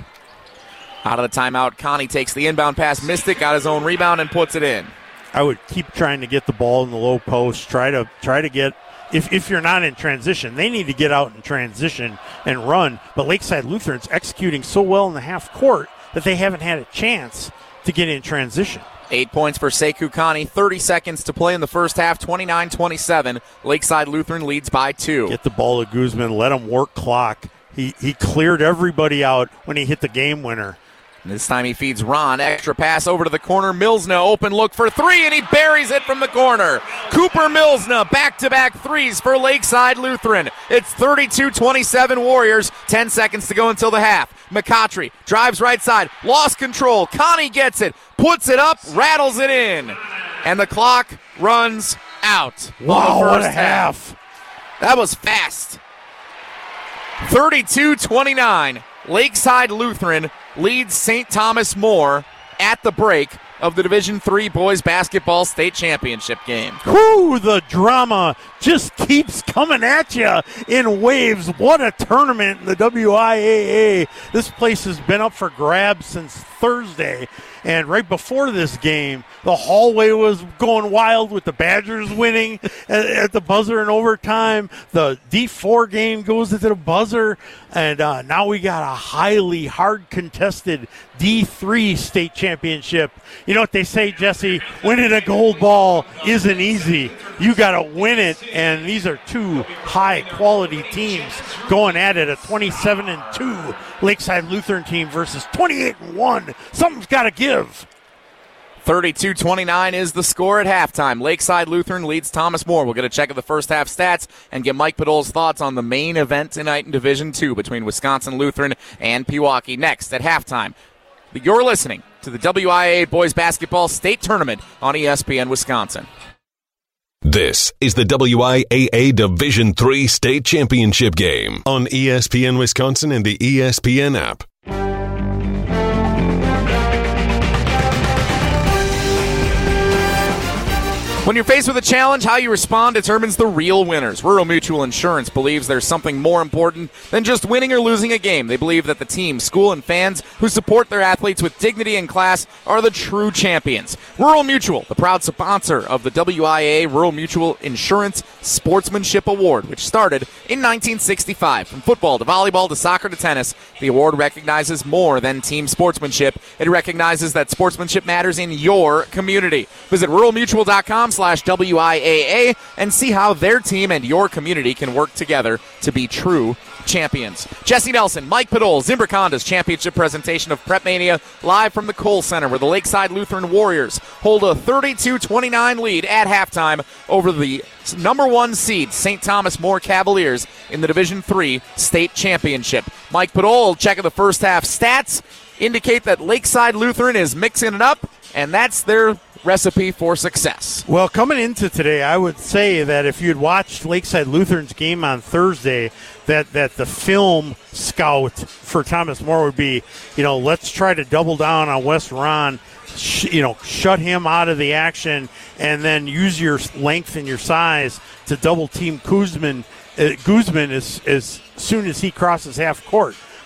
Out of the timeout, Connie takes the inbound pass, missed it, got his own rebound, and puts it in. I would keep trying to get the ball in the low post. Try to try to get, if if you're not in transition, they need to get out in transition and run. But Lakeside Lutheran's executing so well in the half court that they haven't had a chance to get in transition. Eight points for Sekou Connie, thirty seconds to play in the first half, twenty-nine twenty-seven. Lakeside Lutheran leads by two. Get the ball to Guzman, let him work clock. He, he cleared everybody out when he hit the game winner. This time he feeds Ron. Extra pass over to the corner. Milsna open look for three, and he buries it from the corner. Cooper Milsna, back-to-back threes for Lakeside Lutheran. It's thirty-two twenty-seven Warriors. Ten seconds to go until the half. McCautry drives right side. Lost control. Connie gets it. Puts it up. Rattles it in. And the clock runs out. Wow, what a half. half. That was fast. thirty-two twenty-nine. Lakeside Lutheran leads Saint Thomas More at the break of the Division three Boys Basketball State Championship game. Whew, the drama just keeps coming at you in waves. What a tournament in the W I A A. This place has been up for grabs since Thursday. And right before this game, the hallway was going wild with the Badgers winning at, at the buzzer in overtime. The D four game goes into the buzzer. And uh, now we got a highly hard contested D three state championship. You know what they say, Jesse? Winning a gold ball isn't easy. You got to win it. And these are two high-quality teams going at it, a twenty-seven and two Lakeside Lutheran team versus twenty-eight and one. Something's got to give. thirty-two twenty-nine is the score at halftime. Lakeside Lutheran leads Thomas More. We'll get a check of the first half stats and get Mike Podol's thoughts on the main event tonight in Division two between Wisconsin Lutheran and Pewaukee. Next at halftime, you're listening to the W I A A Boys Basketball State Tournament on E S P N Wisconsin. This is the W I A A Division three State Championship game on E S P N Wisconsin and the E S P N app. When you're faced with a challenge, how you respond determines the real winners. Rural Mutual Insurance believes there's something more important than just winning or losing a game. They believe that the team, school, and fans who support their athletes with dignity and class are the true champions. Rural Mutual, the proud sponsor of the W I A A Rural Mutual Insurance Sportsmanship Award, which started in nineteen sixty-five. From football to volleyball to soccer to tennis, the award recognizes more than team sportsmanship. It recognizes that sportsmanship matters in your community. Visit rural mutual dot com slash W I A A and see how their team and your community can work together to be true champions. Jesse Nelson, Mike Podol, Zimbrick Honda's championship presentation of Prep Mania live from the Kohl Center, where the Lakeside Lutheran Warriors hold a thirty-two twenty-nine lead at halftime over the number one seed Saint Thomas More Cavaliers in the Division three State Championship. Mike Podol, check of the first half stats, indicate that Lakeside Lutheran is mixing it up, and that's their recipe for success. Well, coming into today, I would say that if you'd watched Lakeside Lutheran's game on Thursday, that, that the film scout for Thomas More would be, you know, let's try to double down on Wes Ron, sh- you know, shut him out of the action, and then use your length and your size to double team Guzman, uh, Guzman as, as soon as he crosses half court.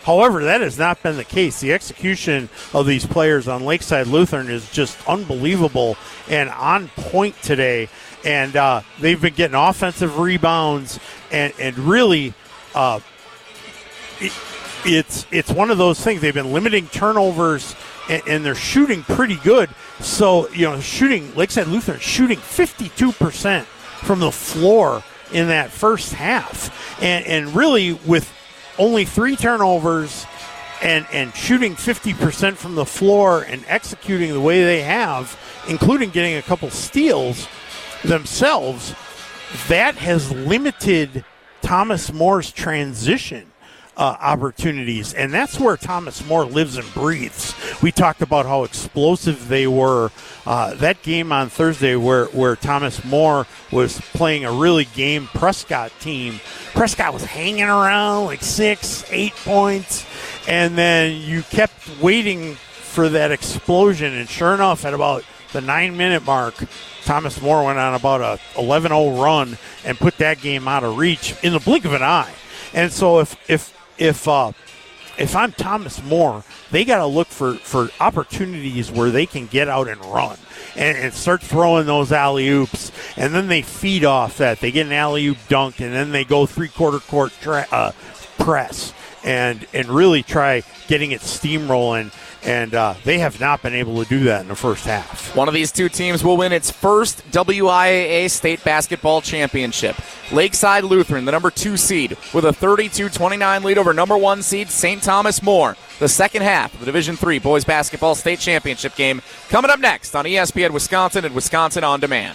However, that has not been the case. The execution of these players on Lakeside Lutheran is just unbelievable and on point today. And uh, they've been getting offensive rebounds, and, and really uh, it, it's it's one of those things. They've been limiting turnovers, and, and they're shooting pretty good. So, you know, shooting Lakeside Lutheran shooting fifty-two percent from the floor in that first half. And, and really with only three turnovers and, and shooting fifty percent from the floor and executing the way they have, including getting a couple steals themselves, that has limited Thomas More's transition uh, opportunities, and that's where Thomas More lives and breathes. We talked about how explosive they were. Uh, that game on Thursday where, where Thomas More was playing a really game Prescott team. Prescott was hanging around like six, eight points, and then you kept waiting for that explosion, and sure enough, at about the nine-minute mark, Thomas More went on about a eleven oh run and put that game out of reach in the blink of an eye. And so if if if uh, if I'm Thomas More, they got to look for, for opportunities where they can get out and run and, and start throwing those alley-oops. And then they feed off that. They get an alley-oop dunk, and then they go three-quarter court tra- uh, press and and really try getting it steamrolling. And uh, they have not been able to do that in the first half. One of these two teams will win its first W I A A state basketball championship. Lakeside Lutheran, the number two seed, with a thirty-two twenty-nine lead over number one seed Saint Thomas More. The second half of the Division three boys basketball state championship game coming up next on E S P N Wisconsin and Wisconsin On Demand.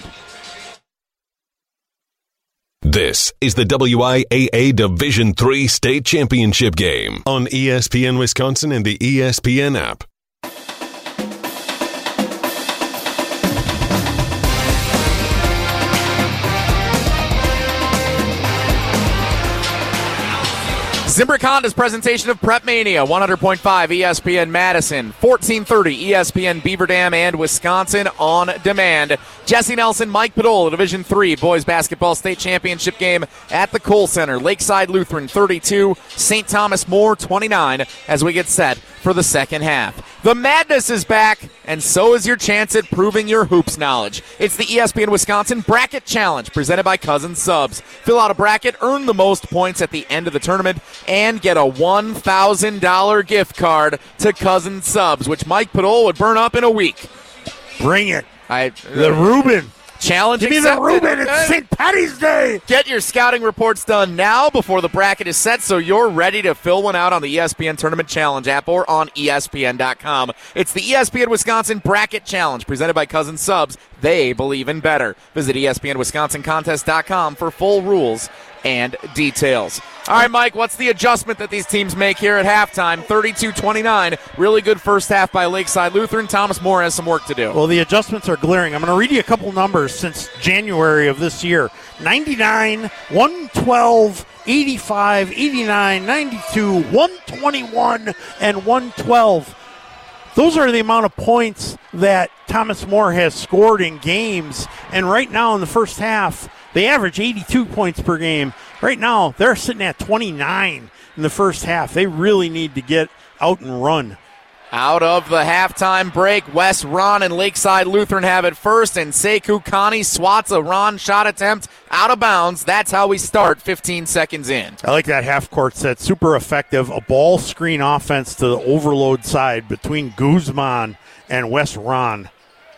This is the W I A A Division three State Championship game on E S P N Wisconsin and the E S P N app. Zimbrick Honda's presentation of Prep Mania, one hundred point five E S P N Madison, fourteen thirty E S P N Beaver Dam and Wisconsin On Demand. Jesse Nelson, Mike Padol, Division three boys basketball state championship game at the Kohl Center. Lakeside Lutheran thirty-two, Saint Thomas More twenty-nine as we get set for the second half. The madness is back, and so is your chance at proving your hoops knowledge. It's the E S P N Wisconsin Bracket Challenge presented by Cousins Subs. Fill out a bracket, earn the most points at the end of the tournament, and get a one thousand dollars gift card to Cousins Subs, which Mike Padol would burn up in a week. Bring it. I, the Reuben. Challenge Give me accepted. the Reuben. It's Saint Patty's Day. Get your scouting reports done now before the bracket is set so you're ready to fill one out on the E S P N Tournament Challenge app or on E S P N dot com. It's the E S P N Wisconsin Bracket Challenge presented by Cousins Subs. They believe in better. Visit E S P N Wisconsin Contest dot com for full rules and details. All right, Mike, what's the adjustment that these teams make here at halftime? thirty-two twenty-nine. Really good first half by Lakeside Lutheran. Thomas More has some work to do. Well, the adjustments are glaring. I'm going to read you a couple numbers since January of this year. ninety-nine, one twelve, eighty-five, eighty-nine, ninety-two, one twenty-one, and one twelve. Those are the amount of points that Thomas More has scored in games. And right now in the first half, they average eighty-two points per game. Right now, they're sitting at twenty-nine in the first half. They really need to get out and run. Out of the halftime break, Wes Ron and Lakeside Lutheran have it first, and Sekou Kani swats a Ron shot attempt out of bounds. That's how we start fifteen seconds in. I like that half-court set. Super effective. A ball screen offense to the overload side between Guzman and Wes Ron.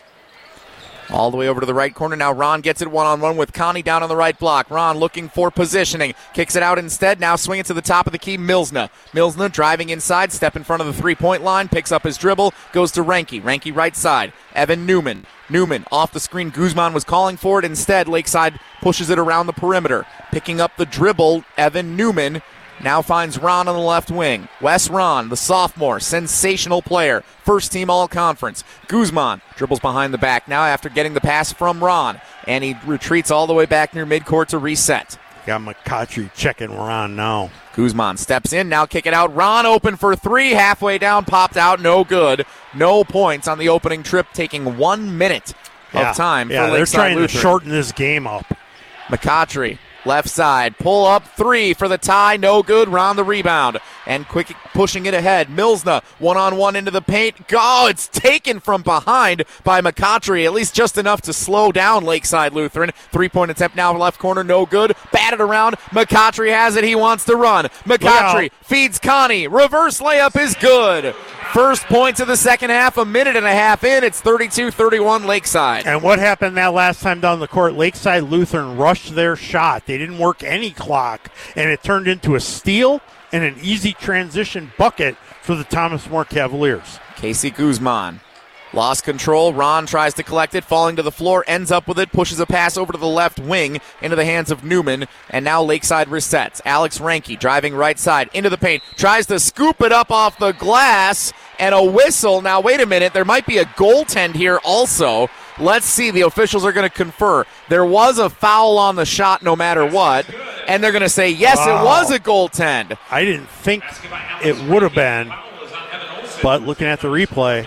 All the way over to the right corner. Now Ron gets it one-on-one with Connie down on the right block. Ron looking for positioning. Kicks it out instead. Now swinging to the top of the key, Milsna. Milsna driving inside, step in front of the three-point line, picks up his dribble, goes to Renke. Renke right side. Evan Newman. Newman off the screen. Guzman was calling for it. Instead, Lakeside pushes it around the perimeter. Picking up the dribble, Evan Newman now finds Ron on the left wing. Wes Ron, the sophomore, sensational player. First team all-conference. Guzman dribbles behind the back now after getting the pass from Ron. And he retreats all the way back near midcourt to reset. Got McCautry checking Ron now. Guzman steps in, now kick it out. Ron open for three, halfway down, popped out, no good. No points on the opening trip, taking one minute yeah. of time yeah, for they're Lakeside trying Lutheran. to shorten this game up. McCautry Left side, pull up three for the tie, no good. Round the rebound, and quick pushing it ahead. Milsna, one-on-one into the paint. Oh, it's taken from behind by McCautry, at least just enough to slow down Lakeside Lutheran. Three-point attempt now, left corner, no good. Batted around, McCautry has it, he wants to run. McCautry feeds Connie, reverse layup is good. First points of the second half, a minute and a half in. It's thirty-two thirty-one Lakeside. And what happened that last time down the court? Lakeside Lutheran rushed their shot. They didn't work any clock, and it turned into a steal and an easy transition bucket for the Thomas More Cavaliers. Casey Guzman lost control. Ron tries to collect it, falling to the floor, ends up with it, pushes a pass over to the left wing into the hands of Newman, and now Lakeside resets. Alex Ranke driving right side into the paint, tries to scoop it up off the glass, and a whistle. Now, wait a minute, there might be a goaltend here also. Let's see, the officials are going to confer. There was a foul on the shot no matter what, and they're going to say, yes, wow. It was a goaltend. I didn't think it would have been, but looking at the replay.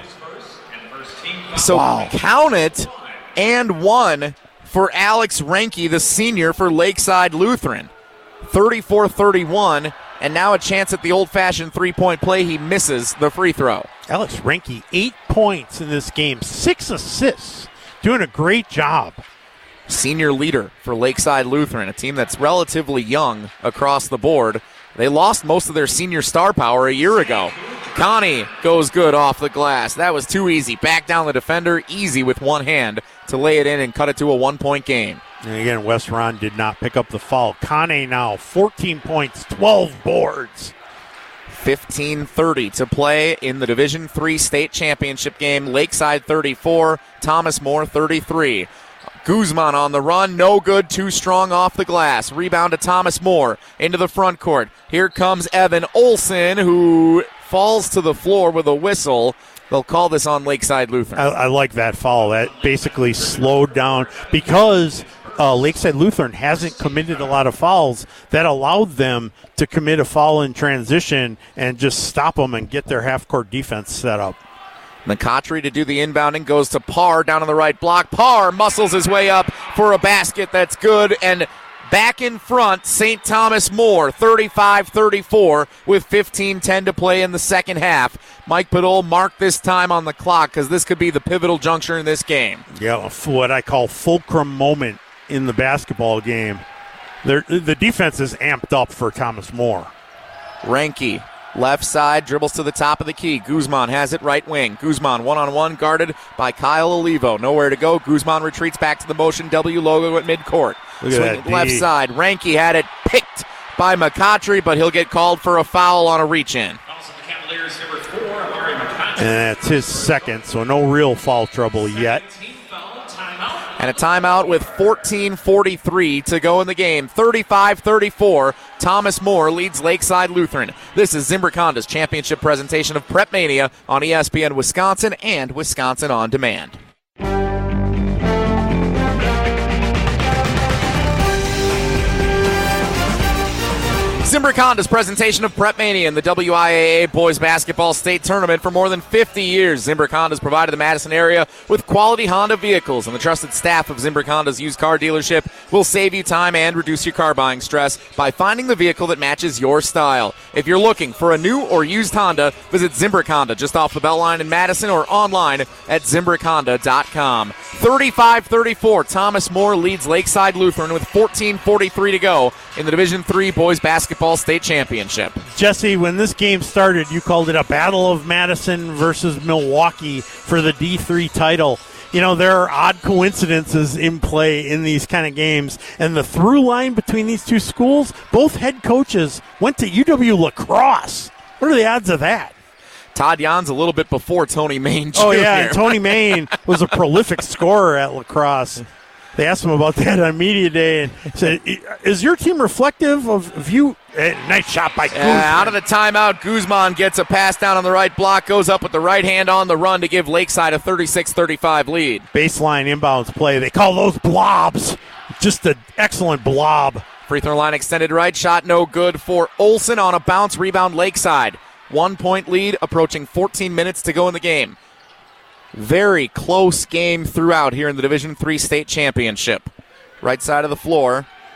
So wow. Count it, and one for Alex Ranke, the senior for Lakeside Lutheran. thirty-four thirty-one, and now a chance at the old-fashioned three-point play. He misses the free throw. Alex Ranke, eight points in this game, six assists. Doing a great job. Senior leader for Lakeside Lutheran, a team that's relatively young across the board. They lost most of their senior star power a year ago. Connie goes good off the glass. That was too easy. Back down the defender, easy with one hand to lay it in and cut it to a one-point game. And again, West Ron did not pick up the foul. Connie now fourteen points, twelve boards. fifteen thirty to play in the Division three state championship game. Lakeside thirty-four, Thomas More thirty-three. Guzman on the run, no good, too strong off the glass. Rebound to Thomas More into the front court. Here comes Evan Olson, who falls to the floor with a whistle. They'll call this on Lakeside Lutheran. I, I like that foul. That basically slowed down because uh, Lakeside Lutheran hasn't committed a lot of fouls. That allowed them to commit a foul in transition and just stop them and get their half-court defense set up. McCautry to do the inbounding goes to Parr down on the right block. Parr muscles his way up for a basket that's good, and back in front, Saint Thomas More, thirty-five thirty-four with fifteen ten to play in the second half. Mike Padol marked this time on the clock because this could be the pivotal juncture in this game. Yeah, what I call fulcrum moment in the basketball game. They're, the defense is amped up for Thomas More. Ranke, left side, dribbles to the top of the key. Guzman has it right wing. Guzman one-on-one guarded by Kyle Olivo. Nowhere to go. Guzman retreats back to the motion W logo at midcourt. Swinging left side. Ranke had it picked by McCautry, but he'll get called for a foul on a reach-in. And that's his second, so no real foul trouble yet. And a timeout with fourteen forty-three to go in the game. thirty-five thirty-four. Thomas More leads Lakeside Lutheran. This is Zimbrick Honda's championship presentation of Prep Mania on E S P N Wisconsin and Wisconsin On Demand. Zimbrick Honda's presentation of Prep Mania in the W I A A Boys Basketball State Tournament. For more than fifty years, Zimbrick Honda's provided the Madison area with quality Honda vehicles, and the trusted staff of Zimbrick Honda's used car dealership will save you time and reduce your car buying stress by finding the vehicle that matches your style. If you're looking for a new or used Honda, visit Zimbrick Honda just off the Beltline in Madison or online at zimbrick honda dot com. thirty-five thirty-four, Thomas More leads Lakeside Lutheran with fourteen forty-three to go in the Division three Boys Basketball State Championship. Jesse, when this game started, you called it a battle of Madison versus Milwaukee for the D three title. You know, there are odd coincidences in play in these kind of games, and the through line between these two schools, both head coaches went to U W La Crosse. What are the odds of that? Todd Jan's a little bit before Tony Main Junior Oh, yeah, and Tony Main was a prolific scorer at La Crosse. They asked him about that on media day and said, is your team reflective of, of you? Eh, nice shot by Guzman. Uh, out of the timeout, Guzman gets a pass down on the right block, goes up with the right hand on the run to give Lakeside a thirty-six thirty-five lead. Baseline inbounds play. They call those blobs. Just an excellent blob. Free throw line extended right, shot no good for Olson on a bounce, rebound Lakeside. One-point lead, approaching fourteen minutes to go in the game. Very close game throughout here in the Division three State Championship. Right side of the floor,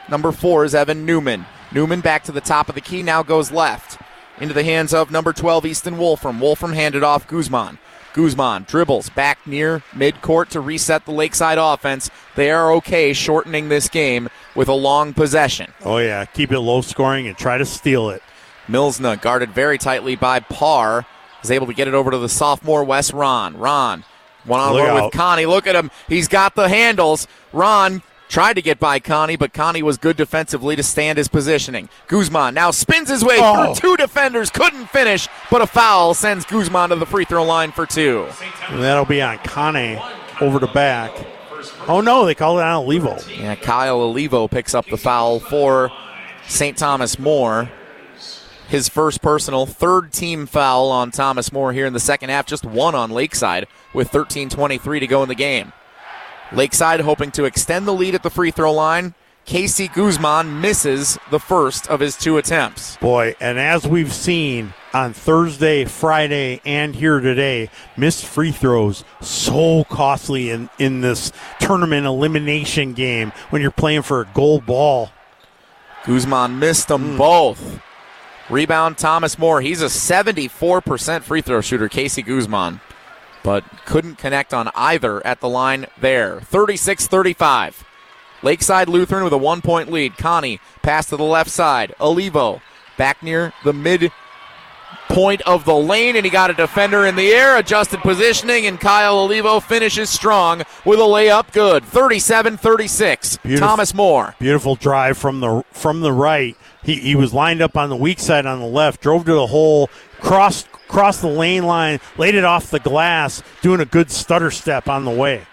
Number four is Evan Newman. Newman back to the top of the key, now goes left. Into the hands of number twelve, Easton Wolfram. Wolfram handed off Guzman. Guzman dribbles back near midcourt to reset the Lakeside offense. They are okay shortening this game with a long possession. Oh, yeah. Keep it low scoring and try to steal it. Milsna guarded very tightly by Parr. Is able to get it over to the sophomore Wes Ron. Ron, one-on-one with Connie. Look at him. He's got the handles. Ron tried to get by Connie, but Connie was good defensively to stand his positioning. Guzman now spins his way oh. through two defenders. Couldn't finish, but a foul sends Guzman to the free throw line for two. And that'll be on Connie over the back. Oh, no, they called it on Olivo. Yeah, Kyle Olivo picks up the foul for Saint Thomas More. His first personal, third team foul on Thomas More here in the second half. Just one on Lakeside with thirteen twenty-three to go in the game. Lakeside hoping to extend the lead at the free throw line. Casey Guzman misses the first of his two attempts. Boy, and as we've seen on Thursday, Friday, and here today, missed free throws so costly in, in this tournament elimination game when you're playing for a gold ball. Guzman missed them mm. both. Rebound, Thomas More. He's a seventy-four percent free throw shooter, Casey Guzman, but couldn't connect on either at the line there. thirty-six thirty-five. Lakeside Lutheran with a one-point lead. Connie, pass to the left side. Olivo, back near the mid-point of the lane, and he got a defender in the air. Adjusted positioning, and Kyle Olivo finishes strong with a layup good. thirty-seven thirty-six. Thomas More. Beautiful drive from the from the right. He he was lined up on the weak side on the left, drove to the hole, crossed, crossed the lane line, laid it off the glass, doing a good stutter step on the way.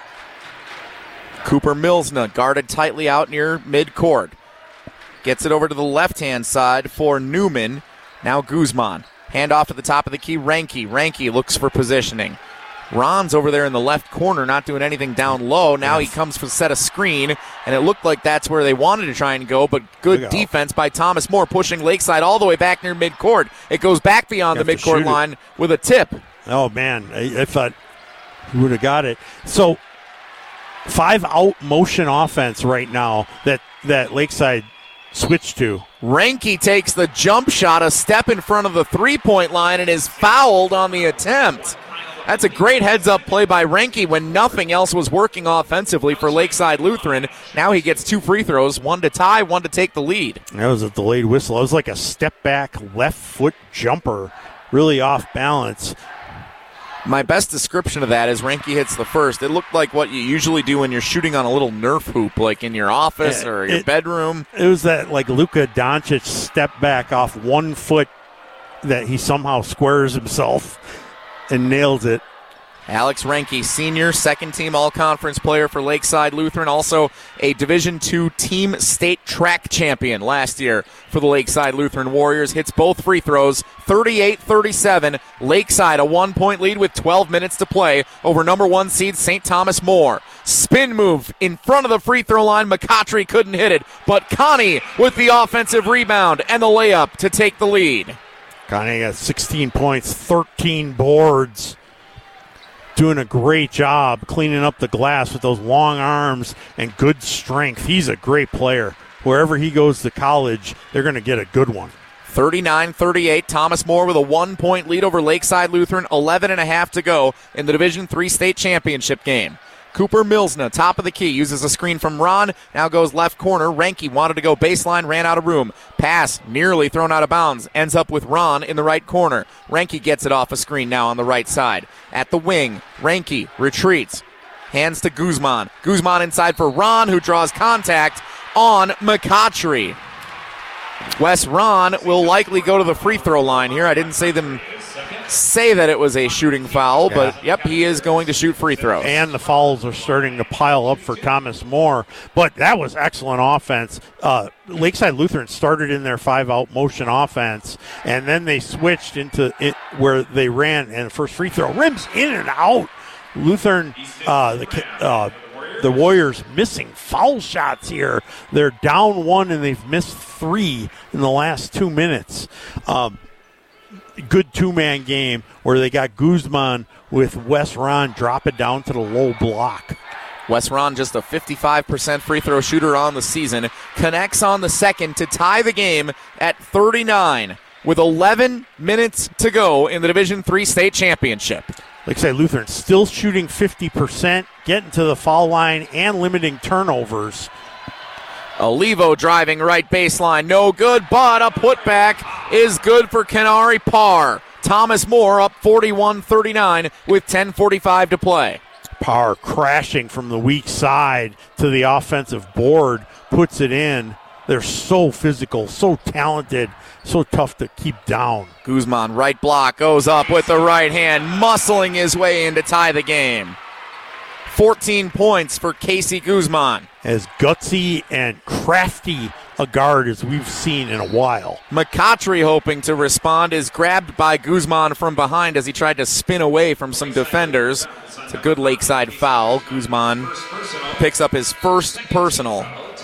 Cooper Milsna guarded tightly out near midcourt. Gets it over to the left-hand side for Newman. Now Guzman. Hand off to the top of the key, Ranke. Ranke looks for positioning. Ron's over there in the left corner, not doing anything down low. Now yes. he comes to set a screen, and it looked like that's where they wanted to try and go, but good defense by Thomas More, pushing Lakeside all the way back near midcourt. It goes back beyond the midcourt line with a tip. Oh, man, I, I thought he would have got it. So, five-out motion offense right now that, that Lakeside switched to. Ranke takes the jump shot a step in front of the three-point line and is fouled on the attempt. That's a great heads-up play by Ranke when nothing else was working offensively for Lakeside Lutheran. Now he gets two free throws, one to tie, one to take the lead. That was a delayed whistle. It was like a step-back left-foot jumper, really off balance. My best description of that is Ranke hits the first. It looked like what you usually do when you're shooting on a little Nerf hoop, like in your office or your it, bedroom. It was that like Luka Doncic step back off one foot that he somehow squares himself and nails it. Alex Ranke, senior, second-team all-conference player for Lakeside Lutheran, also a Division two team state track champion last year for the Lakeside Lutheran Warriors. Hits both free throws, thirty-eight thirty-seven. Lakeside a one-point lead with twelve minutes to play over number one seed Saint Thomas More. Spin move in front of the free throw line. McCautry couldn't hit it, but Connie with the offensive rebound and the layup to take the lead. Connie got sixteen points, thirteen boards. Doing a great job cleaning up the glass with those long arms and good strength. He's a great player. Wherever he goes to college, they're going to get a good one. thirty-nine thirty-eight. Thomas More with a one-point lead over Lakeside Lutheran. eleven and a half to go in the Division three state championship game. Cooper Milsna, top of the key, uses a screen from Ron, now goes left corner. Ranke wanted to go baseline, ran out of room. Pass nearly thrown out of bounds, ends up with Ron in the right corner. Ranke gets it off a screen now on the right side. At the wing, Ranke retreats, hands to Guzman. Guzman inside for Ron, who draws contact on McCautry. Wes Ron will likely go to the free throw line here. I didn't say them say that it was a shooting foul, yeah. but yep, he is going to shoot free throws. And the fouls are starting to pile up for Thomas More, but that was excellent offense. Uh, Lakeside Lutheran started in their five-out motion offense, and then they switched into it where they ran, and the first free throw rims in and out. Lutheran, uh, the uh, the Warriors missing foul shots here. They're down one, and they've missed three in the last two minutes. Um, Good two-man game where they got Guzman with Wes Ron drop it down to the low block. Wes Ron, just a fifty-five percent free throw shooter on the season, connects on the second to tie the game at thirty-nine with eleven minutes to go in the Division three state championship. Like I say, Lutheran still shooting fifty percent, getting to the foul line and limiting turnovers. Olivo driving right baseline, no good, but a putback is good for Canary Parr. Thomas More up forty-one thirty-nine with ten forty-five to play. Parr crashing from the weak side to the offensive board, puts it in. They're so physical, so talented, so tough to keep down. Guzman, right block, goes up with the right hand, muscling his way in to tie the game. fourteen points for Casey Guzman. As gutsy and crafty a guard as we've seen in a while. McCautry, hoping to respond, is grabbed by Guzman from behind as he tried to spin away from some defenders. It's a good Lakeside foul. Guzman picks up his first personal.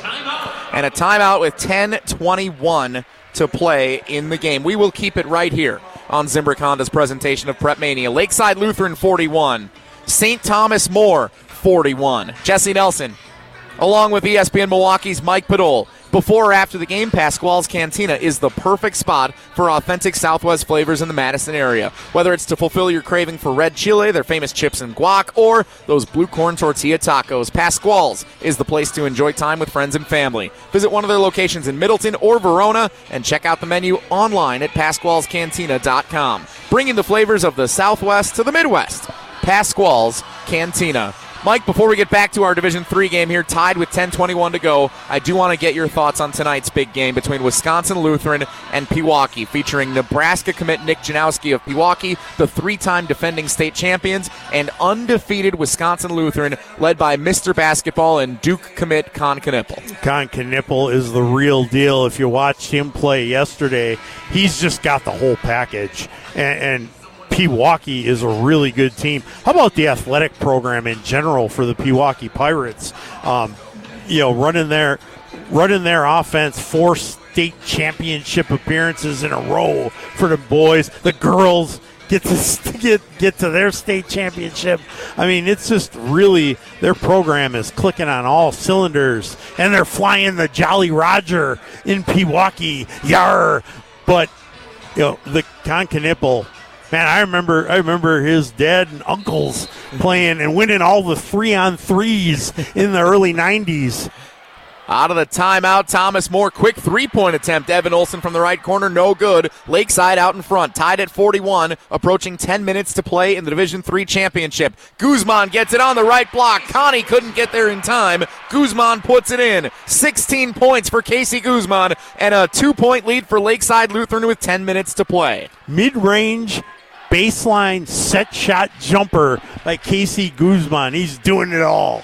And a timeout with ten twenty-one to play in the game. We will keep it right here on Zimbrick Honda's presentation of Prep Mania. Lakeside Lutheran forty-one, Saint Thomas More forty-one. Jesse Nelson, along with E S P N Milwaukee's Mike Padol. Before or after the game, Pasquale's Cantina is the perfect spot for authentic Southwest flavors in the Madison area. Whether it's to fulfill your craving for red chile, their famous chips and guac, or those blue corn tortilla tacos, Pasquale's is the place to enjoy time with friends and family. Visit one of their locations in Middleton or Verona and check out the menu online at pasquales cantina dot com. Bringing the flavors of the Southwest to the Midwest. Pasquale's Cantina. Mike, before we get back to our Division three game here, tied with ten twenty-one to go, I do want to get your thoughts on tonight's big game between Wisconsin Lutheran and Pewaukee, featuring Nebraska commit Nick Janowski of Pewaukee, the three-time defending state champions, and undefeated Wisconsin Lutheran, led by Mister Basketball and Duke commit Con Knipple. Con Knipple is the real deal. If you watched him play yesterday, he's just got the whole package. And, and Pewaukee is a really good team. How about the athletic program in general for the Pewaukee Pirates? Um, you know, running their running their offense, four state championship appearances in a row for the boys. The girls get to get get to their state championship. I mean, it's just really, their program is clicking on all cylinders, and they're flying the Jolly Roger in Pewaukee. Yar! But you know, the Con Knipple. Man, I remember I remember his dad and uncles playing and winning all the three-on-threes in the early nineties. Out of the timeout, Thomas More, quick three-point attempt. Evan Olson from the right corner, no good. Lakeside out in front, tied at forty-one, approaching ten minutes to play in the Division three championship. Guzman gets it on the right block. Connie couldn't get there in time. Guzman puts it in. sixteen points for Casey Guzman, and a two-point lead for Lakeside Lutheran with ten minutes to play. Mid-range baseline set shot jumper by Casey Guzman. He's doing it all.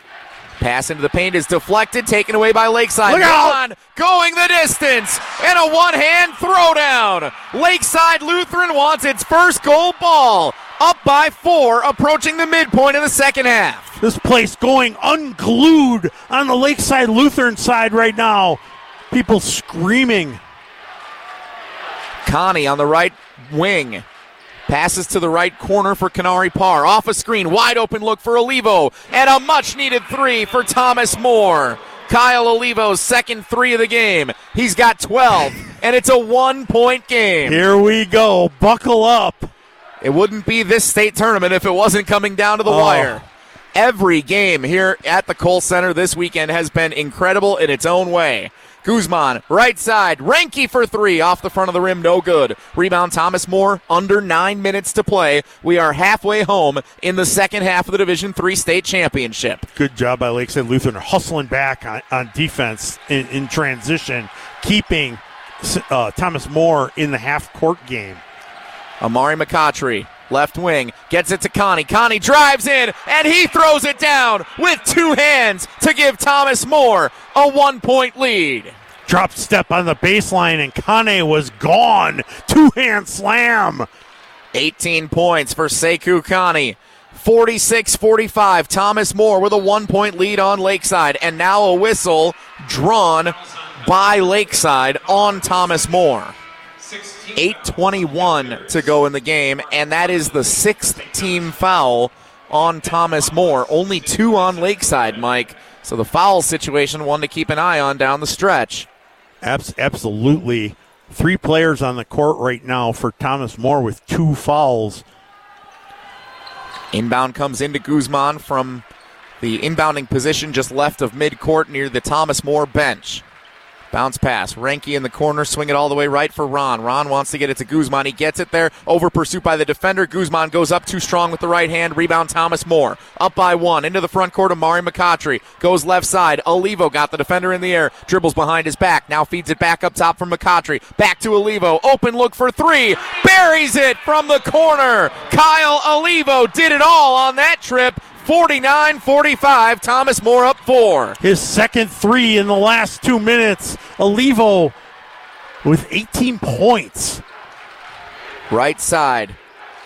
Pass into the paint is deflected, taken away by Lakeside. Look out! Going the distance, and a one-hand throwdown. Lakeside Lutheran wants its first goal ball. Up by four, approaching the midpoint of the second half. This place going unglued on the Lakeside Lutheran side right now. People screaming. Connie on the right wing. Passes to the right corner for Canary Parr. Off a screen, wide open look for Olivo. And a much-needed three for Thomas More. Kyle Olivo's second three of the game. He's got twelve, and it's a one-point game. Here we go. Buckle up. It wouldn't be this state tournament if it wasn't coming down to the oh. wire. Every game here at the Kohl Center this weekend has been incredible in its own way. Guzman, right side, Renke for three, off the front of the rim, no good. Rebound, Thomas More, under nine minutes to play. We are halfway home in the second half of the Division three state championship. Good job by Lakeside Lutheran, hustling back on, on defense in, in transition, keeping uh, Thomas More in the half-court game. Amari McCautry, left wing, gets it to Connie. Connie drives in, and he throws it down with two hands to give Thomas More a one-point lead. Drop step on the baseline, and Kane was gone. Two-hand slam. eighteen points for Sekou Connie. forty-six forty-five. Thomas More with a one-point lead on Lakeside, and now a whistle drawn by Lakeside on Thomas More. eight twenty-one to go in the game, and that is the sixth team foul on Thomas More. Only two on Lakeside, Mike. So the foul situation, one to keep an eye on down the stretch. Abs- absolutely. Three players on the court right now for Thomas More with two fouls. Inbound comes into Guzman from the inbounding position just left of midcourt near the Thomas More bench. Bounce pass. Renke in the corner. Swing it all the way right for Ron. Ron wants to get it to Guzman. He gets it there. Over pursuit by the defender. Guzman goes up too strong with the right hand. Rebound Thomas More. Up by one. Into the front court. Amari McCautry. Goes left side. Olivo got the defender in the air. Dribbles behind his back. Now feeds it back up top from McCautry. Back to Olivo. Open look for three. Buries it from the corner. Kyle Olivo did it all on that trip. forty-nine forty-five, Thomas More up four. His second three in the last two minutes. Olivo with eighteen points. Right side,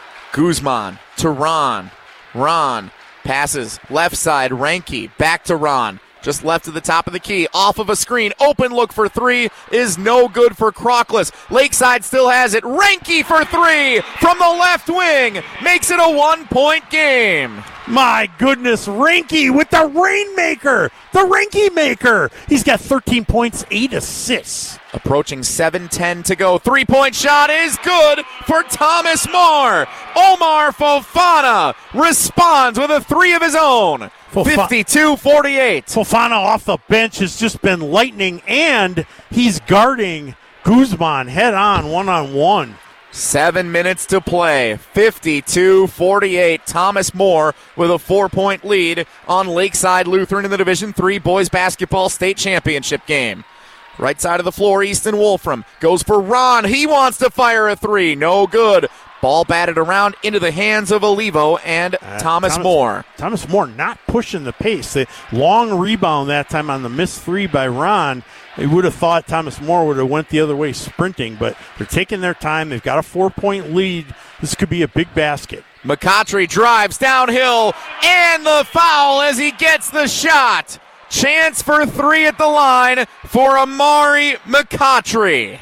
Guzman to Ron. Ron passes left side, Renke back to Ron. Just left to the top of the key, off of a screen. Open look for three is no good for Crockless. Lakeside still has it. Renke for three from the left wing. Makes it a one-point game. My goodness, Renke with the Rainmaker, the Renke Maker. He's got thirteen points, eight assists. Approaching seven ten to go. Three-point shot is good for Thomas More. Omar Fofana responds with a three of his own. fifty-two forty-eight. Fofana off the bench has just been lightning, and he's guarding Guzman head-on, one-on-one. Seven minutes to play. fifty-two forty-eight. Thomas More with a four-point lead on Lakeside Lutheran in the Division three Boys Basketball State Championship game. Right side of the floor, Easton Wolfram goes for Ron. He wants to fire a three. No good. Ball batted around into the hands of Olivo and uh, Thomas, Thomas More. Thomas More not pushing the pace. The long rebound that time on the missed three by Ron. You would have thought Thomas More would have went the other way sprinting, but they're taking their time. They've got a four-point lead. This could be a big basket. McCautry drives downhill, and the foul as he gets the shot. Chance for three at the line for Amari McCautry.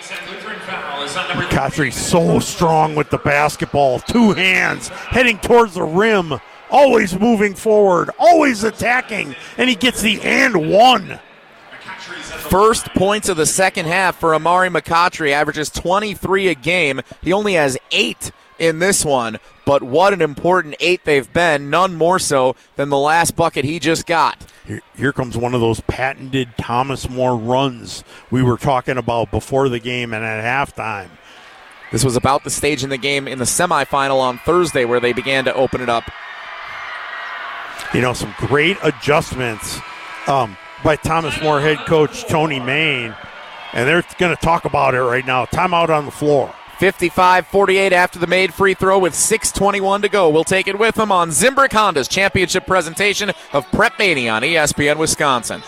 McCautry so strong with the basketball. Two hands, heading towards the rim. Always moving forward, always attacking, and he gets the and one. First points of the second half for Amari McCautry, averages twenty-three a game. He only has eight in this one, but what an important eight they've been, none more so than the last bucket he just got. Here, here comes one of those patented Thomas More runs we were talking about before the game and at halftime. This was about the stage in the game in the semifinal on Thursday where they began to open it up. You know, some great adjustments um, by Thomas More head coach Tony Main, and they're going to talk about it right now. Timeout on the floor. fifty-five forty-eight after the made free throw with six twenty-one to go. We'll take it with them on Zimbrick Honda's championship presentation of Prep Mania on E S P N Wisconsin.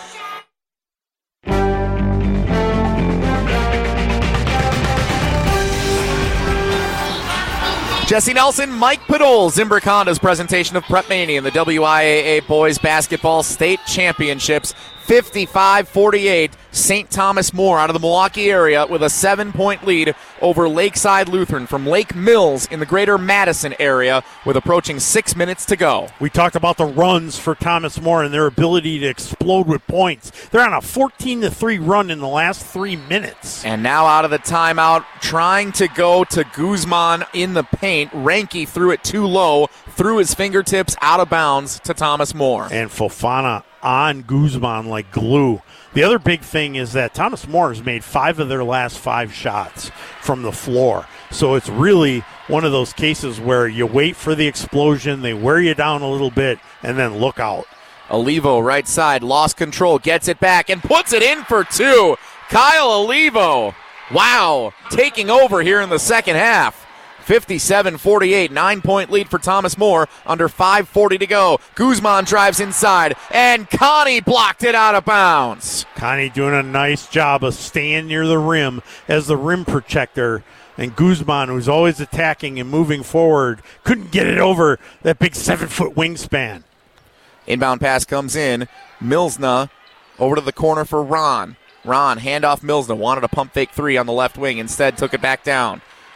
Jesse Nelson, Mike Podol, Zimbrick Honda's presentation of Prep Mania in the W I A A Boys Basketball State Championships. fifty-five forty-eight, Saint Thomas More out of the Milwaukee area with a seven-point lead over Lakeside Lutheran from Lake Mills in the greater Madison area with approaching six minutes to go. We talked about the runs for Thomas More and their ability to explode with points. They're on a fourteen to three run in the last three minutes. And now out of the timeout, trying to go to Guzman in the paint. Renke threw it too low, threw his fingertips out of bounds to Thomas More. And Fofana on Guzman like glue. The other big thing is that Thomas More has made five of their last five shots from the floor. So it's really one of those cases where you wait for the explosion, they wear you down a little bit, and then look out. Olivo, right side, lost control, gets it back, and puts it in for two. Kyle Olivo, wow, taking over here in the second half. fifty-seven forty-eight, nine-point lead for Thomas More, under five forty to go. Guzman drives inside, and Connie blocked it out of bounds. Connie doing a nice job of staying near the rim as the rim protector. And Guzman, who's always attacking and moving forward, couldn't get it over that big seven-foot wingspan. Inbound pass comes in. Milsna over to the corner for Ron. Ron, handoff Milsna, wanted a pump fake three on the left wing, instead took it back down.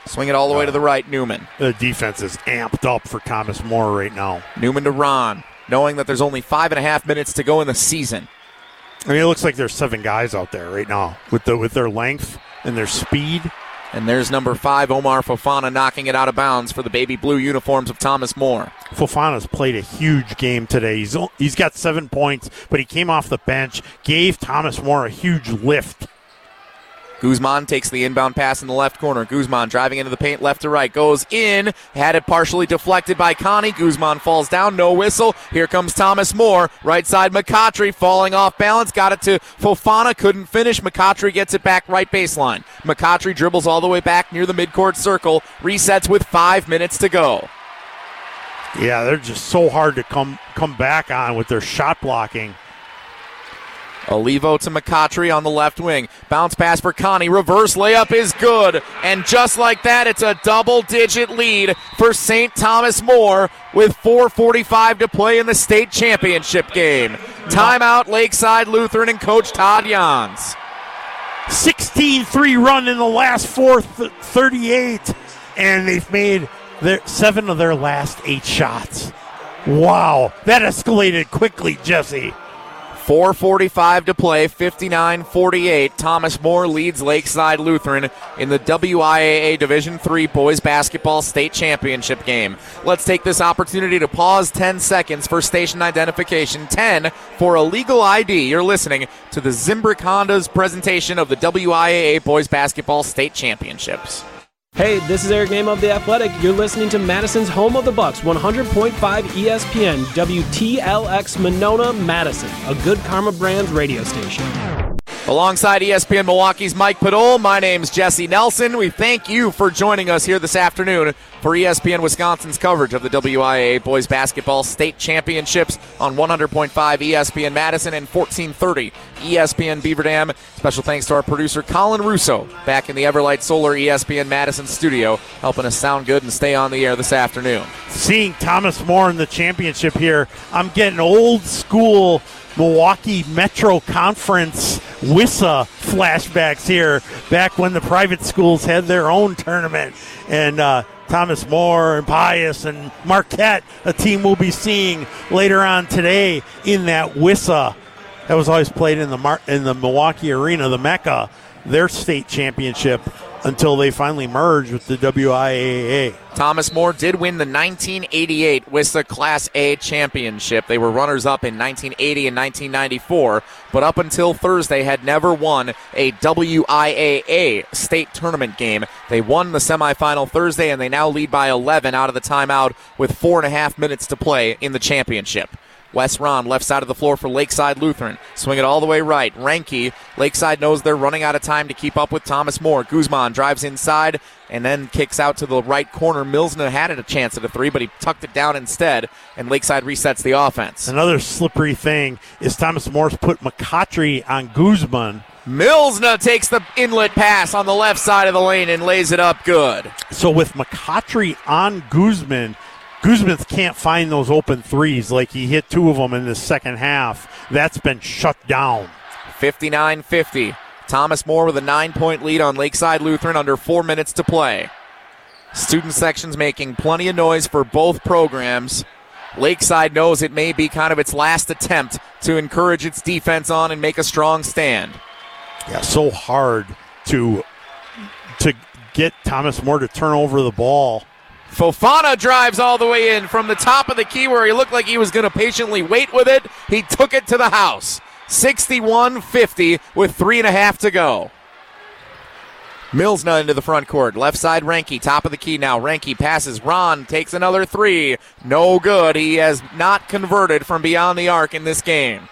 Swing it all the way to the right, Newman. The defense is amped up for Thomas More right now. Newman to Ron, knowing that there's only five and a half minutes to go in the season. I mean, it looks like there's seven guys out there right now with the with their length and their speed. And there's number five, Omar Fofana, knocking it out of bounds for the baby blue uniforms of Thomas More. Fofana's played a huge game today. He's he's got seven points, but he came off the bench, gave Thomas More a huge lift. Guzman takes the inbound pass in the left corner. Guzman driving into the paint left to right. Goes in. Had it partially deflected by Connie. Guzman falls down. No whistle. Here comes Thomas More. Right side McCautry falling off balance. Got it to Fofana. Couldn't finish. McCautry gets it back right baseline. McCautry dribbles all the way back near the midcourt circle. Resets with five minutes to go. Yeah, they're just so hard to come, come back on with their shot blocking. Olivo to McCautry on the left wing. Bounce pass for Connie. Reverse layup is good. And just like that, it's a double-digit lead for Saint Thomas More with four forty-five to play in the state championship game. Timeout, Lakeside Lutheran and Coach Todd Jans. sixteen three run in the last four, th- thirty-eight, and they've made their, seven of their last eight shots. Wow, that escalated quickly, Jesse. four forty-five to play, fifty-nine forty-eight. Thomas More leads Lakeside Lutheran in the W I A A Division three Boys Basketball State Championship game. Let's take this opportunity to pause ten seconds for station identification, ten for illegal I D. You're listening to the Zimbrick Honda's presentation of the W I A A Boys Basketball State Championships. Hey, this is Eric Name of The Athletic. You're listening to Madison's Home of the Bucks, one hundred point five E S P N, W T L X Monona, Madison, a Good Karma Brands radio station. Alongside E S P N Milwaukee's Mike Padol, my name's Jesse Nelson. We thank you for joining us here this afternoon for E S P N Wisconsin's coverage of the W I A A Boys Basketball State Championships on one hundred point five E S P N Madison and fourteen thirty E S P N Beaver Dam. Special thanks to our producer Colin Russo back in the Everlight Solar E S P N Madison studio, helping us sound good and stay on the air this afternoon. Seeing Thomas More in the championship here, I'm getting old school Milwaukee Metro Conference W I S A flashbacks here, back when the private schools had their own tournament. And uh, Thomas More and Pius and Marquette, a team we'll be seeing later on today in that W I S A. That was always played in the Mar- in the Milwaukee Arena, the Mecca, their state championship, until they finally merged with the W I A A. Thomas More did win the nineteen eighty-eight W I S A Class A championship. They were runners-up in nineteen eighty and nineteen ninety-four, but up until Thursday had never won a W I A A state tournament game. They won the semifinal Thursday, and they now lead by eleven out of the timeout with four and a half minutes to play in the championship. Wes Ron, left side of the floor for Lakeside Lutheran. Swing it all the way right. Ranke, Lakeside knows they're running out of time to keep up with Thomas More. Guzman drives inside and then kicks out to the right corner. Milsna had it a chance at a three, but he tucked it down instead, and Lakeside resets the offense. Another slippery thing is Thomas Moore's put McCautry on Guzman. Milsna takes the inlet pass on the left side of the lane and lays it up good. So with McCautry on Guzman, Guzman can't find those open threes like he hit two of them in the second half. That's been shut down. fifty-nine fifty. Thomas More with a nine-point lead on Lakeside Lutheran under four minutes to play. Student sections making plenty of noise for both programs. Lakeside knows it may be kind of its last attempt to encourage its defense on and make a strong stand. Yeah, so hard to to get Thomas More to turn over the ball. Fofana drives all the way in from the top of the key where he looked like he was going to patiently wait with it. He took it to the house. sixty-one fifty with three and a half to go. Milsna into the front court. Left side, Ranke. Top of the key now. Ranke passes. Ron takes another three. No good. He has not converted from beyond the arc in this game.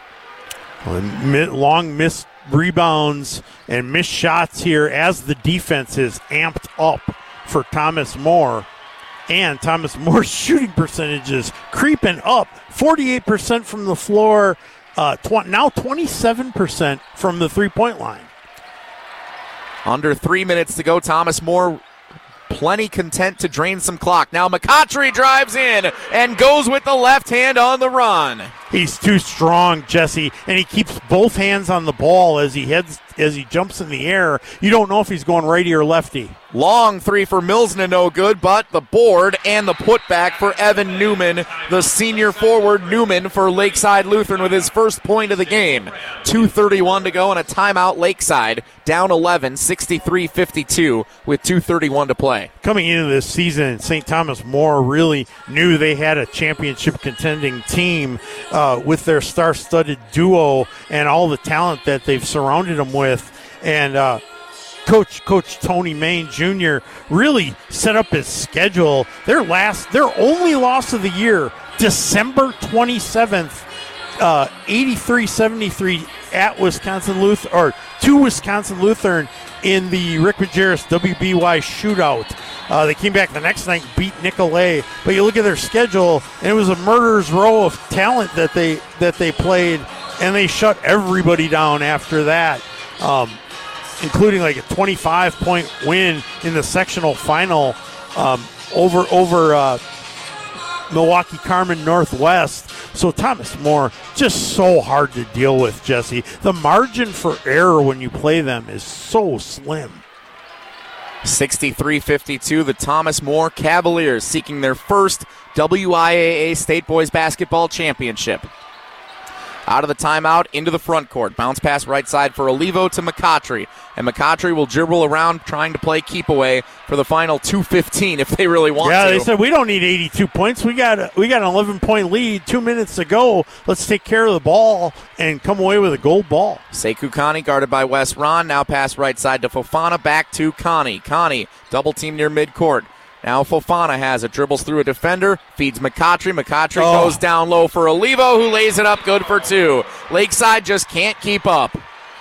Long missed rebounds and missed shots here as the defense is amped up for Thomas More. And Thomas Moore's shooting percentages creeping up. forty-eight percent from the floor. Uh, tw- now twenty-seven percent from the three-point line. Under three minutes to go. Thomas More plenty content to drain some clock. Now McCautry drives in and goes with the left hand on the run. He's too strong, Jesse, and he keeps both hands on the ball as he heads as he jumps in the air. You don't know if he's going righty or lefty. Long three for Milsna, no good, but the board and the putback for Evan Newman, the senior forward. Newman for Lakeside Lutheran with his first point of the game. two thirty-one to go and a timeout. Lakeside down eleven, sixty-three fifty-two with two thirty-one to play. Coming into this season, Saint Thomas More really knew they had a championship contending team uh, with their star-studded duo and all the talent that they've surrounded them with. And uh, Coach Coach Tony Main Junior really set up his schedule. Their last, their only loss of the year, December twenty-seventh, uh, eighty-three seventy-three at Wisconsin Lutheran, or to Wisconsin Lutheran in the Rick Majerus W B Y shootout. Uh, they came back the next night, beat Nicolay. But you look at their schedule, and it was a murderer's row of talent that they that they played, and they shut everybody down after that. Um, including like a twenty-five point win in the sectional final um, over over uh, Milwaukee Carmen Northwest. So Thomas More, just so hard to deal with, Jesse. The margin for error when you play them is so slim. sixty-three fifty-two, the Thomas More Cavaliers seeking their first W I A A State Boys Basketball Championship. Out of the timeout, into the front court. Bounce pass right side for Olivo to McCautry. And McCautry will dribble around trying to play keep away for the final two fifteen if they really want yeah, to. Yeah, they said we don't need eighty-two points. We got a, we got an eleven-point lead, two minutes to go. Let's take care of the ball and come away with a gold ball. Sekou Connie guarded by Wes Ron. Now pass right side to Fofana, back to Connie. Connie, double team near midcourt. Now Fofana has it, dribbles through a defender, feeds McCautry. McCautry oh. goes down low for Olivo, who lays it up, good for two. Lakeside just can't keep up.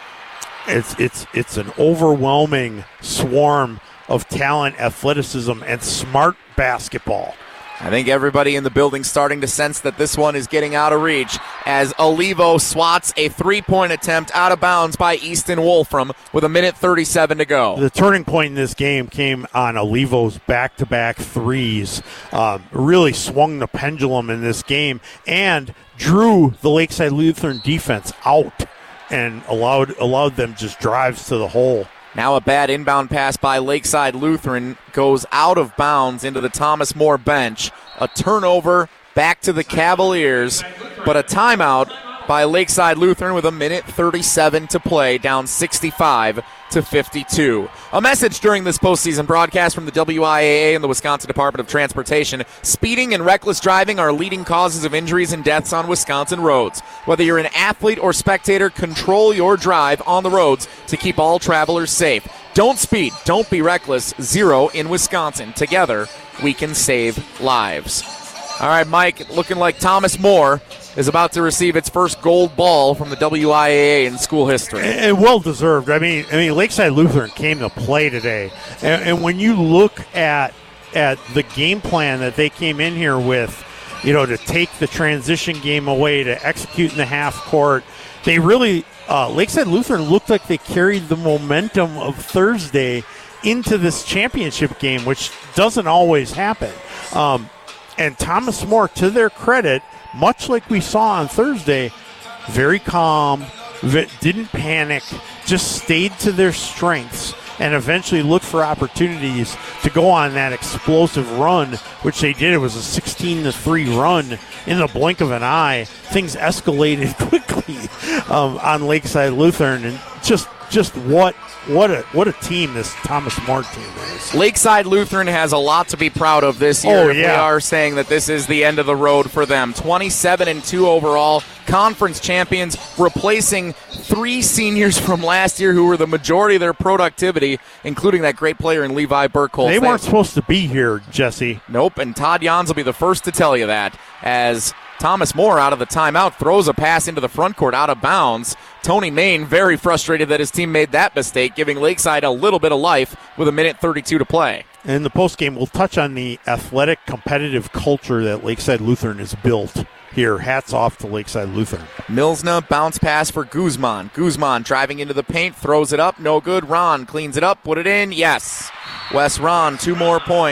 It's it's it's an overwhelming swarm of talent, athleticism, and smart basketball. I think everybody in the building's starting to sense that this one is getting out of reach as Olivo swats a three-point attempt out of bounds by Easton Wolfram with a minute thirty-seven to go. The turning point in this game came on Olivo's back-to-back threes. Um, really swung the pendulum in this game and drew the Lakeside Lutheran defense out and allowed allowed them just drives to the hole. Now a bad inbound pass by Lakeside Lutheran goes out of bounds into the Thomas More bench. A turnover back to the Cavaliers, but a timeout by Lakeside Lutheran with a minute thirty-seven to play, down sixty-five to fifty-two. A message during this postseason broadcast from the W I A A and the Wisconsin Department of Transportation. Speeding and reckless driving are leading causes of injuries and deaths on Wisconsin roads. Whether you're an athlete or spectator, control your drive on the roads to keep all travelers safe. Don't speed, don't be reckless. Zero in Wisconsin. Together, we can save lives. All right, Mike, looking like Thomas More is about to receive its first gold ball from the W I A A in school history. And well deserved. I mean, I mean, Lakeside Lutheran came to play today, and, and when you look at at the game plan that they came in here with, you know, to take the transition game away, to execute in the half court, they really uh, Lakeside Lutheran looked like they carried the momentum of Thursday into this championship game, which doesn't always happen. Um, and Thomas More, to their credit, much like we saw on Thursday, very calm, didn't panic, just stayed to their strengths and eventually looked for opportunities to go on that explosive run, which they did. It was a sixteen to three run in the blink of an eye. Things escalated quickly um, on Lakeside Lutheran, and just just what what a what a team this Thomas More team is. Lakeside Lutheran has a lot to be proud of this year. Oh, if yeah. We are saying that this is the end of the road for them. twenty-seven and two overall, conference champions, replacing three seniors from last year who were the majority of their productivity, including that great player in Levi Burkholz. They weren't supposed to be here, Jesse. Nope, and Todd Jans will be the first to tell you that, as Thomas More out of the timeout throws a pass into the front court out of bounds. Tony Main very frustrated that his team made that mistake, giving Lakeside a little bit of life with a minute thirty-two to play. In the postgame, we'll touch on the athletic, competitive culture that Lakeside Lutheran has built here. Hats off to Lakeside Lutheran. Milsna, bounce pass for Guzman. Guzman driving into the paint, throws it up, no good. Ron cleans it up, put it in, yes. Wes Ron, two more points.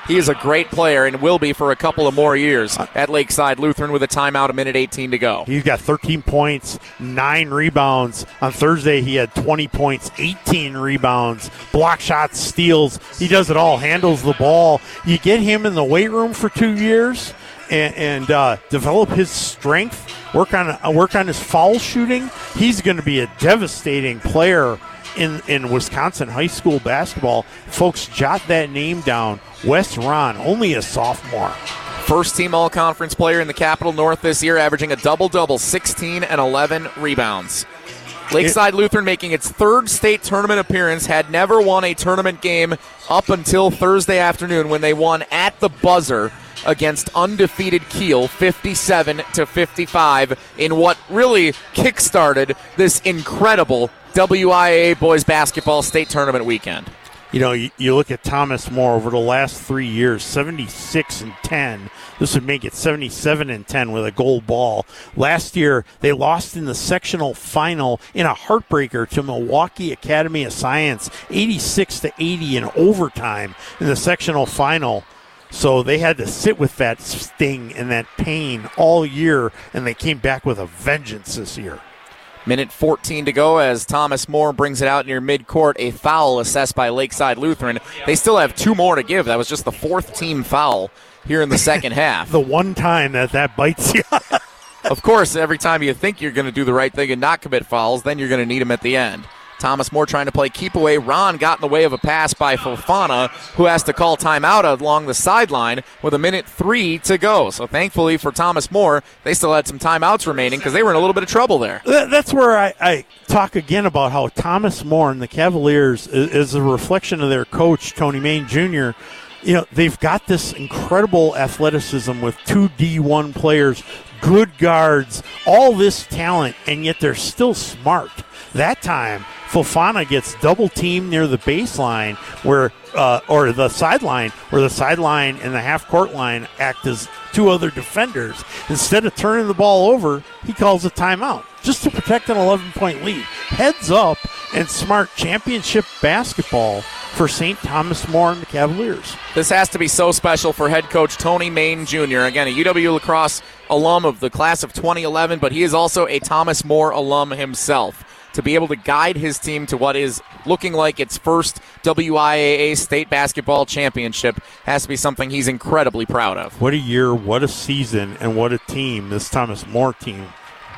he is a great player and will be for a couple of more years at Lakeside Lutheran with a timeout, a minute eighteen to go. He's got thirteen points, nine rebounds. On Thursday, he had twenty points, eighteen rebounds, block shots, steals. He does it all, handles the ball. You get him in the weight room for two years and, and uh, develop his strength, work on uh, work on his foul shooting. He's going to be a devastating player in, in Wisconsin high school basketball. Folks, jot that name down. Wes Ron, only a sophomore. First team all-conference player in the Capital North this year, averaging a double-double, sixteen and eleven rebounds. Lakeside it, Lutheran making its third state tournament appearance, had never won a tournament game up until Thursday afternoon when they won at the buzzer against undefeated Kiel, fifty-seven to fifty-five, in what really kickstarted this incredible W I A A boys basketball state tournament weekend. You know, you, you look at Thomas More over the last three years, seventy-six and ten. This would make it seventy-seven and ten with a gold ball. Last year, they lost in the sectional final in a heartbreaker to Milwaukee Academy of Science, eighty-six to eighty in overtime in the sectional final. So they had to sit with that sting and that pain all year, and they came back with a vengeance this year. Minute fourteen to go as Thomas More brings it out near midcourt. A foul assessed by Lakeside Lutheran. They still have two more to give. That was just the fourth team foul here in the second half. The one time that that bites you. Of course, every time you think you're going to do the right thing and not commit fouls, then you're going to need them at the end. Thomas More trying to play keep away. Ron got in the way of a pass by Fofana, who has to call timeout along the sideline with a minute three to go. So thankfully for Thomas More, they still had some timeouts remaining because they were in a little bit of trouble there. That's where I, I talk again about how Thomas More and the Cavaliers is, is a reflection of their coach, Tony Main Junior You know, they've got this incredible athleticism with two D one players, good guards, all this talent, and yet they're still smart. That time, Fofana gets double teamed near the baseline where, uh, or the sideline, where the sideline and the half court line act as two other defenders. Instead of turning the ball over, he calls a timeout just to protect an eleven point lead. Heads up and smart championship basketball for Saint Thomas More and the Cavaliers. This has to be so special for head coach Tony Main Junior Again, a U W La Crosse alum of the class of twenty eleven, but he is also a Thomas More alum himself. To be able to guide his team to what is looking like its first W I A A state basketball championship has to be something he's incredibly proud of. What a year, what a season, and what a team this Thomas More team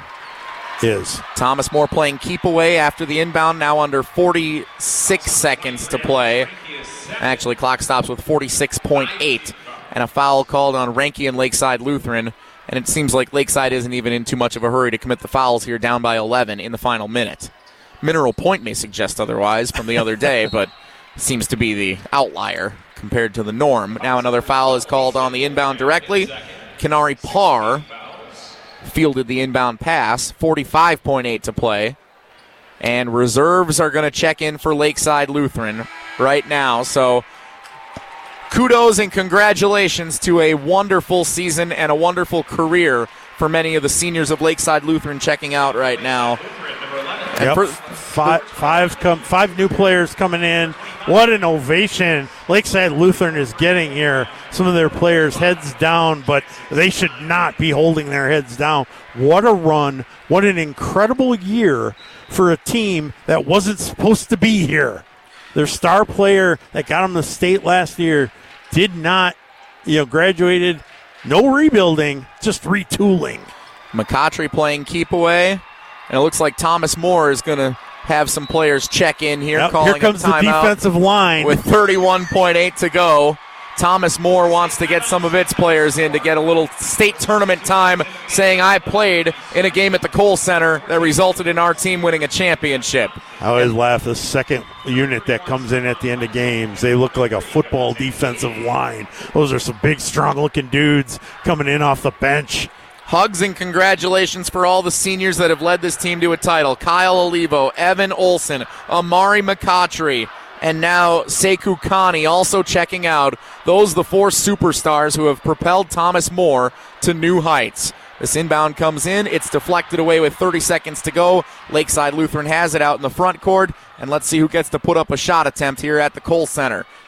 is. Thomas More playing keep away after the inbound, now under forty-six seconds to play. Actually, clock stops with forty-six point eight, and a foul called on Reinke and Lakeside Lutheran. And it seems like Lakeside isn't even in too much of a hurry to commit the fouls here, down by eleven in the final minute. Mineral Point may suggest otherwise from the other day, but seems to be the outlier compared to the norm. Now another foul is called on the inbound directly. Kenari Parr fielded the inbound pass, forty-five point eight to play. And reserves are going to check in for Lakeside Lutheran right now, so kudos and congratulations to a wonderful season and a wonderful career for many of the seniors of Lakeside Lutheran checking out right now. Yep. For, five, five, come, five new players coming in. What an ovation Lakeside Lutheran is getting here. Some of their players heads down, but they should not be holding their heads down. What a run. What an incredible year for a team that wasn't supposed to be here. Their star player that got them the state last year did not, you know, graduated. No rebuilding, just retooling. McCautry playing keep away. And it looks like Thomas More is going to have some players check in here. Yep, calling here comes a timeout the defensive line. With thirty-one point eight to go. Thomas More wants to get some of its players in to get a little state tournament time, saying I played in a game at the Kohl Center that resulted in our team winning a championship. I always laugh, the second unit that comes in at the end of games, they look like a football defensive line. Those are some big, strong-looking dudes coming in off the bench. Hugs and congratulations for all the seniors that have led this team to a title. Kyle Olivo, Evan Olson, Amari McCautry, and now Sekou Kani also checking out. Those are the four superstars who have propelled Thomas More to new heights. This inbound comes in. It's deflected away with thirty seconds to go. Lakeside Lutheran has it out in the front court. And let's see who gets to put up a shot attempt here at the Kohl Center.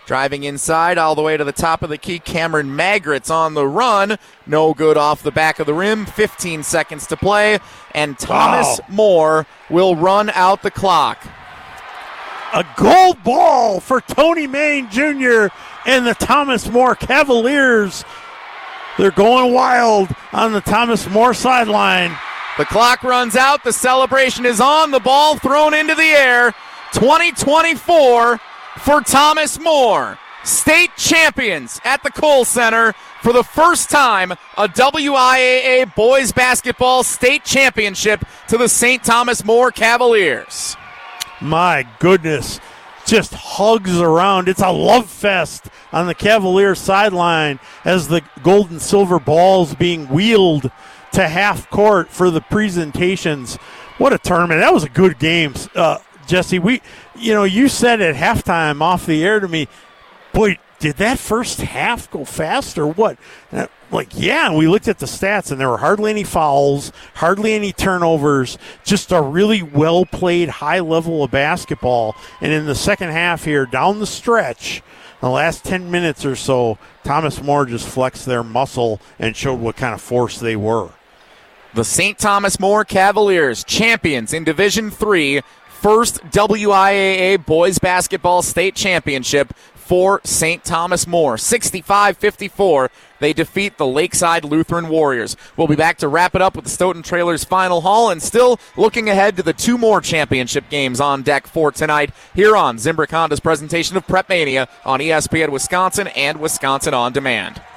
Driving inside all the way to the top of the key, Cameron Magrit's on the run. No good off the back of the rim. fifteen seconds to play, and Thomas Wow. Moore will run out the clock. A gold ball for Tony Main Junior and the Thomas More Cavaliers. They're going wild on the Thomas More sideline. The clock runs out. The celebration is on. The ball thrown into the air. twenty twenty-four for Thomas More. State champions at the Kohl Center for the first time. A W I A A boys basketball state championship to the Saint Thomas More Cavaliers. My goodness, just hugs around. It's a love fest on the Cavalier sideline as the gold and silver balls being wheeled to half court for the presentations. What a tournament. That was a good game, uh, Jesse. We, you know, you said at halftime off the air to me, boy, did that first half go fast or what? And like, yeah, and we looked at the stats, and there were hardly any fouls, hardly any turnovers, just a really well-played high level of basketball. And in the second half here, down the stretch, the last ten minutes or so, Thomas More just flexed their muscle and showed what kind of force they were. The Saint Thomas More Cavaliers, champions in Division three, first W I A A boys basketball state championship for Saint Thomas More. sixty-five fifty-four, they defeat the Lakeside Lutheran Warriors. We'll be back to wrap it up with the Stoughton Trailers Final Haul, and still looking ahead to the two more championship games on deck for tonight here on Zimbrick Honda's presentation of Prep Mania on E S P N Wisconsin and Wisconsin On Demand.